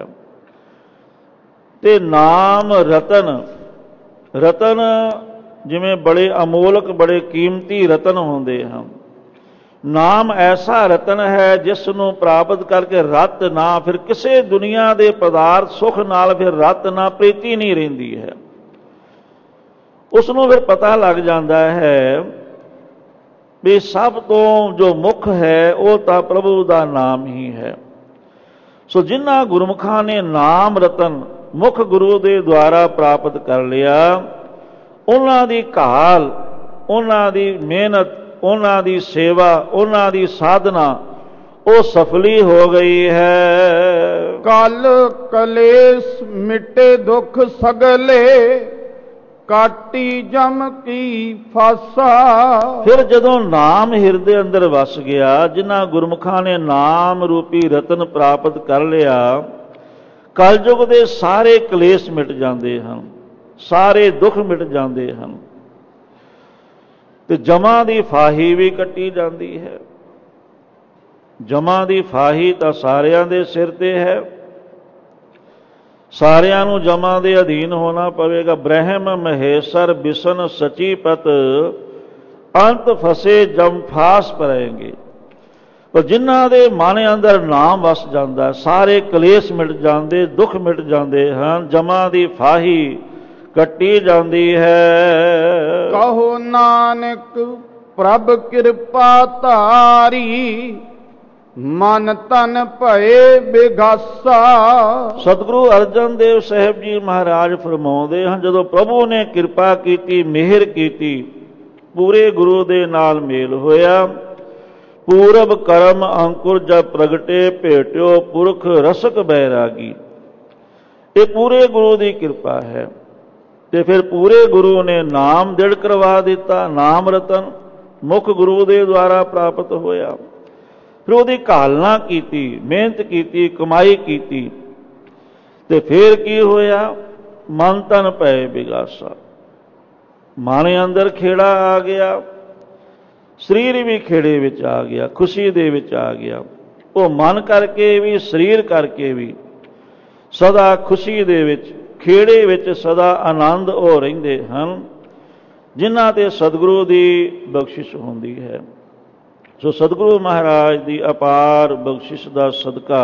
ਤੇ ਨਾਮ ਰਤਨ, ਰਤਨ ਜਿਵੇਂ ਬੜੇ ਅਮੋਲਕ, ਬੜੇ ਕੀਮਤੀ ਰਤਨ ਹੁੰਦੇ ਹਨ। ਨਾਮ ਐਸਾ ਰਤਨ ਹੈ ਜਿਸ ਨੂੰ ਪ੍ਰਾਪਤ ਕਰਕੇ ਰਤ ਨਾ, ਫਿਰ ਕਿਸੇ ਦੁਨੀਆ ਦੇ ਪਦਾਰਥ ਸੁਖ ਨਾਲ ਫਿਰ ਰਤ ਨਾ, ਪ੍ਰੀਤੀ ਨਹੀਂ ਰਹਿੰਦੀ ਹੈ। ਉਸ ਨੂੰ ਫਿਰ ਪਤਾ ਲੱਗ ਜਾਂਦਾ ਹੈ ਵੀ ਸਭ ਤੋਂ ਜੋ ਮੁੱਖ ਹੈ ਉਹ ਤਾਂ ਪ੍ਰਭੂ ਦਾ ਨਾਮ ਹੀ ਹੈ। ਸੋ ਜਿਨ੍ਹਾਂ ਗੁਰਮੁਖਾਂ ਨੇ ਨਾਮ ਰਤਨ ਮੁੱਖ ਗੁਰੂ ਦੇ ਦੁਆਰਾ ਪ੍ਰਾਪਤ ਕਰ ਲਿਆ, ਉਹਨਾਂ ਦੀ ਘਾਲ, ਉਹਨਾਂ ਦੀ ਮਿਹਨਤ, ਉਹਨਾਂ ਦੀ ਸੇਵਾ, ਉਹਨਾਂ ਦੀ ਸਾਧਨਾ ਉਹ ਸਫਲੀ ਹੋ ਗਈ ਹੈ। ਕਲ ਕਲੇਸ਼ ਮਿਟੇ ਦੁੱਖ ਸਗਲੇ, ਕਾਟੀ ਜਮ ਕੀ ਫਾਸਾ। ਫਿਰ ਜਦੋਂ ਨਾਮ ਹਿਰਦੇ ਅੰਦਰ ਵਸ ਗਿਆ, ਜਿਨ੍ਹਾਂ ਗੁਰਮੁਖਾਂ ਨੇ ਨਾਮ ਰੂਪੀ ਰਤਨ ਪ੍ਰਾਪਤ ਕਰ ਲਿਆ, ਕਲਯੁਗ ਦੇ ਸਾਰੇ ਕਲੇਸ਼ ਮਿਟ ਜਾਂਦੇ ਹਨ, ਸਾਰੇ ਦੁੱਖ ਮਿਟ ਜਾਂਦੇ ਹਨ, ਤੇ ਜਮਾਂ ਦੀ ਫਾਹੀ ਵੀ ਕੱਟੀ ਜਾਂਦੀ ਹੈ। ਜਮਾਂ ਦੀ ਫਾਹੀ ਤਾਂ ਸਾਰਿਆਂ ਦੇ ਸਿਰ ਤੇ ਹੈ, ਸਾਰਿਆਂ ਨੂੰ ਜਮਾਂ ਦੇ ਅਧੀਨ ਹੋਣਾ ਪਵੇਗਾ। ਬ੍ਰਹਮ ਮਹੇਸ਼ਰ ਬਿਸ਼ਨ ਸਚੀਪਤ, ਅੰਤ ਫਸੇ ਜਮ ਫਾਸ ਪਰੇਂਗੇ। ਪਰ ਜਿਨ੍ਹਾਂ ਦੇ ਮਨ ਅੰਦਰ ਨਾਮ ਵਸ ਜਾਂਦਾ, ਸਾਰੇ ਕਲੇਸ਼ ਮਿਟ ਜਾਂਦੇ, ਦੁੱਖ ਮਿਟ ਜਾਂਦੇ ਹਨ, ਜਮਾਂ ਦੀ ਫਾਹੀ ਕੱਟੀ ਜਾਂਦੀ ਹੈ। ਕਹੋ ਨਾਨਕ ਪ੍ਰਭ ਕਿਰਪਾ ਧਾਰੀ, ਮਨ ਤਨ ਭਏ ਬਿਗਾਸਾ। ਸਤਿਗੁਰੂ ਅਰਜਨ ਦੇਵ ਸਾਹਿਬ ਜੀ ਮਹਾਰਾਜ ਫਰਮਾਉਂਦੇ ਹਨ, ਜਦੋਂ ਪ੍ਰਭੂ ਨੇ ਕਿਰਪਾ ਕੀਤੀ, ਮਿਹਰ ਕੀਤੀ, ਪੂਰੇ ਗੁਰੂ ਦੇ ਨਾਲ ਮੇਲ ਹੋਇਆ। ਪੂਰਬ ਕਰਮ ਅੰਕੁਰ ਜਬ ਪ੍ਰਗਟੇ, ਭੇਟਿਓ ਪੁਰਖ ਰਸਕ ਬੈਰਾਗੀ। ਇਹ ਪੂਰੇ ਗੁਰੂ ਦੀ ਕਿਰਪਾ ਹੈ। ਤੇ ਫਿਰ ਪੂਰੇ ਗੁਰੂ ਨੇ ਨਾਮ ਦ੍ਰਿੜ ਕਰਵਾ ਦਿੱਤਾ। ਨਾਮ ਰਤਨ ਮੁੱਖ ਗੁਰੂ ਦੇ ਦੁਆਰਾ ਪ੍ਰਾਪਤ ਹੋਇਆ। ਫਿਰ ਉਹਦੀ ਘਾਲਣਾ ਕੀਤੀ, ਮਿਹਨਤ ਕੀਤੀ, ਕਮਾਈ ਕੀਤੀ, ਤੇ ਫਿਰ ਕੀ ਹੋਇਆ? ਮਨ ਤਨ ਭਏ ਬਿਗਾਸਾ। ਮਨ ਅੰਦਰ ਖੇੜਾ ਆ ਗਿਆ, ਸਰੀਰ ਵੀ ਖੇੜੇ ਵਿੱਚ ਆ ਗਿਆ, ਖੁਸ਼ੀ ਦੇ ਵਿੱਚ ਆ ਗਿਆ। ਉਹ ਮਨ ਕਰਕੇ ਵੀ, ਸਰੀਰ ਕਰਕੇ ਵੀ ਸਦਾ ਖੁਸ਼ੀ ਦੇ ਵਿੱਚ, ਖੇੜੇ ਵਿੱਚ ਸਦਾ ਆਨੰਦ ਉਹ ਰਹਿੰਦੇ ਹਨ, ਜਿਨ੍ਹਾਂ 'ਤੇ ਸਤਿਗੁਰੂ ਦੀ ਬਖਸ਼ਿਸ਼ ਹੁੰਦੀ ਹੈ। ਸੋ ਸਤਿਗੁਰੂ ਮਹਾਰਾਜ ਦੀ ਅਪਾਰ ਬਖਸ਼ਿਸ਼ ਦਾ ਸਦਕਾ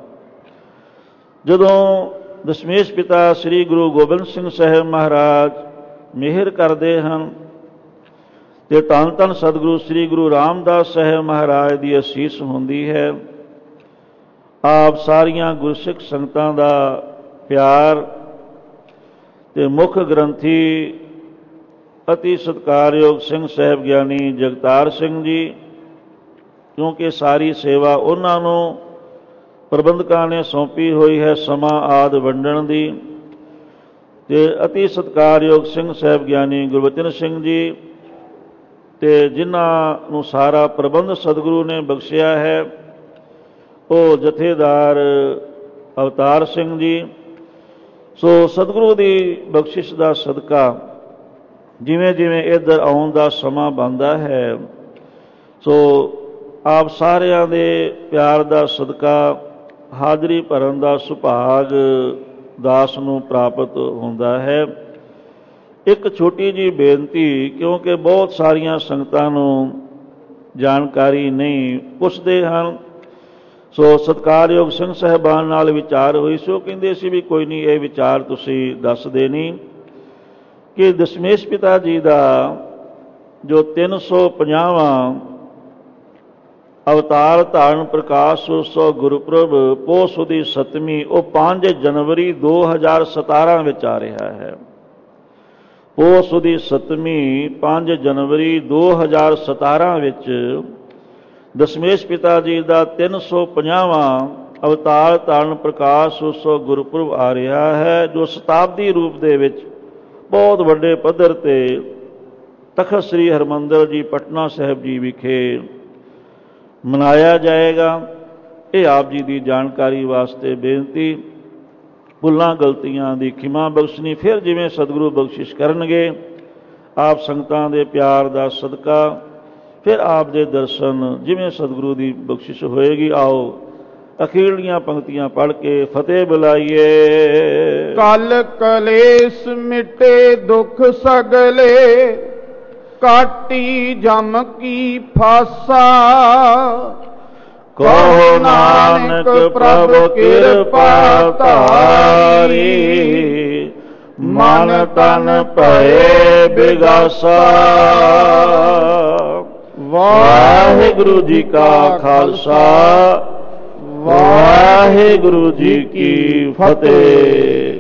ਜਦੋਂ ਦਸ਼ਮੇਸ਼ ਪਿਤਾ ਸ੍ਰੀ ਗੁਰੂ ਗੋਬਿੰਦ ਸਿੰਘ ਸਾਹਿਬ ਮਹਾਰਾਜ ਮਿਹਰ ਕਰਦੇ ਹਨ, ਤੇ ਧੰਨ ਧੰਨ ਸਤਿਗੁਰੂ ਸ੍ਰੀ ਗੁਰੂ ਰਾਮਦਾਸ ਸਾਹਿਬ ਮਹਾਰਾਜ ਦੀ ਅਸੀਸ ਹੁੰਦੀ ਹੈ। ਆਪ ਸਾਰੀਆਂ ਗੁਰਸਿੱਖ ਸੰਗਤਾਂ ਦਾ ਪਿਆਰ ਤੇ ਮੁੱਖ ਗ੍ਰੰਥੀ ਅਤੀ ਸਤਿਕਾਰਯੋਗ ਸਿੰਘ ਸਾਹਿਬ ਗਿਆਨੀ ਜਗਤਾਰ ਸਿੰਘ ਜੀ, ਕਿਉਂਕਿ ਸਾਰੀ ਸੇਵਾ ਉਹਨਾਂ ਨੂੰ ਪ੍ਰਬੰਧਕਾਂ ਨੇ ਸੌਂਪੀ ਹੋਈ ਹੈ ਸਮਾਂ ਆਦਿ ਵੰਡਣ ਦੀ, ਤੇ ਅਤੀ ਸਤਿਕਾਰਯੋਗ ਸਿੰਘ ਸਾਹਿਬ ਗਿਆਨੀ ਗੁਰਬਚਨ ਸਿੰਘ ਜੀ, ਤੇ ਜਿਨ੍ਹਾਂ ਨੂੰ ਸਾਰਾ ਪ੍ਰਬੰਧ ਸਤਿਗੁਰੂ ਨੇ ਬਖਸ਼ਿਆ ਹੈ, ਉਹ ਜਥੇਦਾਰ ਅਵਤਾਰ ਸਿੰਘ ਜੀ। ਸੋ ਸਤਿਗੁਰੂ ਦੀ ਬਖਸ਼ਿਸ਼ ਦਾ ਸਦਕਾ ਜਿਵੇਂ ਜਿਵੇਂ ਇੱਧਰ ਆਉਣ ਦਾ ਸਮਾਂ ਬਣਦਾ ਹੈ, ਸੋ ਆਪ ਸਾਰਿਆਂ ਦੇ ਪਿਆਰ ਦਾ ਸਦਕਾ ਹਾਜ਼ਰੀ ਭਰਨ ਦਾ ਸੁਭਾਗ ਦਾਸ ਨੂੰ ਪ੍ਰਾਪਤ ਹੁੰਦਾ ਹੈ। ਇੱਕ ਛੋਟੀ ਜਿਹੀ ਬੇਨਤੀ, ਕਿਉਂਕਿ ਬਹੁਤ ਸਾਰੀਆਂ ਸੰਗਤਾਂ ਨੂੰ ਜਾਣਕਾਰੀ ਨਹੀਂ, ਪੁੱਛਦੇ ਹਨ। ਸੋ ਸਤਿਕਾਰਯੋਗ ਸਿੰਘ ਸਾਹਿਬਾਨ ਨਾਲ ਵਿਚਾਰ ਹੋਈ ਸੀ, ਉਹ ਕਹਿੰਦੇ ਸੀ ਵੀ ਕੋਈ ਨਹੀਂ, ਇਹ ਵਿਚਾਰ ਤੁਸੀਂ ਦੱਸਦੇ ਨਹੀਂ ਕਿ ਦਸ਼ਮੇਸ਼ ਪਿਤਾ ਜੀ ਦਾ ਜੋ 350ਵਾਂ ਅਵਤਾਰ ਧਾਰਨ ਪ੍ਰਕਾਸ਼ ਉਤਸਵ ਗੁਰਪੁਰਬ ਪੋਹ ਸੁਦੀ 7ਵੀਂ, ਉਹ 5 ਜਨਵਰੀ 2017 ਵਿੱਚ ਆ ਰਿਹਾ ਹੈ। ਪੋਹ ਸੁਦੀ 7ਵੀਂ 5 ਜਨਵਰੀ 2017 ਵਿੱਚ ਦਸ਼ਮੇਸ਼ ਪਿਤਾ ਜੀ ਦਾ 350ਵਾਂ ਅਵਤਾਰ ਧਾਰਨ ਪ੍ਰਕਾਸ਼ ਉਤਸਵ ਗੁਰਪੁਰਬ ਆ ਰਿਹਾ ਹੈ, ਜੋ ਸ਼ਤਾਬਦੀ ਰੂਪ ਦੇ ਵਿੱਚ ਬਹੁਤ ਵੱਡੇ ਪੱਧਰ 'ਤੇ ਤਖਤ ਸ੍ਰੀ ਹਰਿਮੰਦਰ ਜੀ ਪਟਨਾ ਸਾਹਿਬ ਜੀ ਵਿਖੇ ਮਨਾਇਆ ਜਾਏਗਾ। ਇਹ ਆਪ ਜੀ ਦੀ ਜਾਣਕਾਰੀ ਵਾਸਤੇ ਬੇਨਤੀ। ਭੁੱਲਾਂ ਗਲਤੀਆਂ ਦੀ ਖਿਮਾ ਬਖਸ਼ਣੀ, ਫਿਰ ਜਿਵੇਂ ਸਤਿਗੁਰੂ ਬਖਸ਼ਿਸ਼ ਕਰਨਗੇ, ਆਪ ਸੰਗਤਾਂ ਦੇ ਪਿਆਰ ਦਾ ਸਦਕਾ ਫਿਰ ਆਪ ਦੇ ਦਰਸ਼ਨ ਜਿਵੇਂ ਸਤਿਗੁਰੂ ਦੀ ਬਖਸ਼ਿਸ਼ ਹੋਏਗੀ। ਆਓ ਅਖੀਰਲੀਆਂ ਪੰਕਤੀਆਂ ਪੜ੍ਹ ਕੇ ਫਤਿਹ ਬੁਲਾਈਏ। ਕਲ ਕਲੇਸ਼ ਮਿਟੇ ਦੁਖ ਸਗਲੇ, ਕਾਟੀ ਜਮ ਕੀ ਫਾਸਾ। ਕਹੋ ਨਾਨਕ ਪ੍ਰਭ ਕਿਰਪਾ ਧਾਰੀ, ਮਨ ਤਨ ਭਏ ਬਿਗਾਸਾ। ਵਾਹਿਗੁਰੂ ਜੀ ਕਾ ਖਾਲਸਾ, ਵਾਹਿਗੁਰੂ ਜੀ ਕੀ ਫਤਿਹ।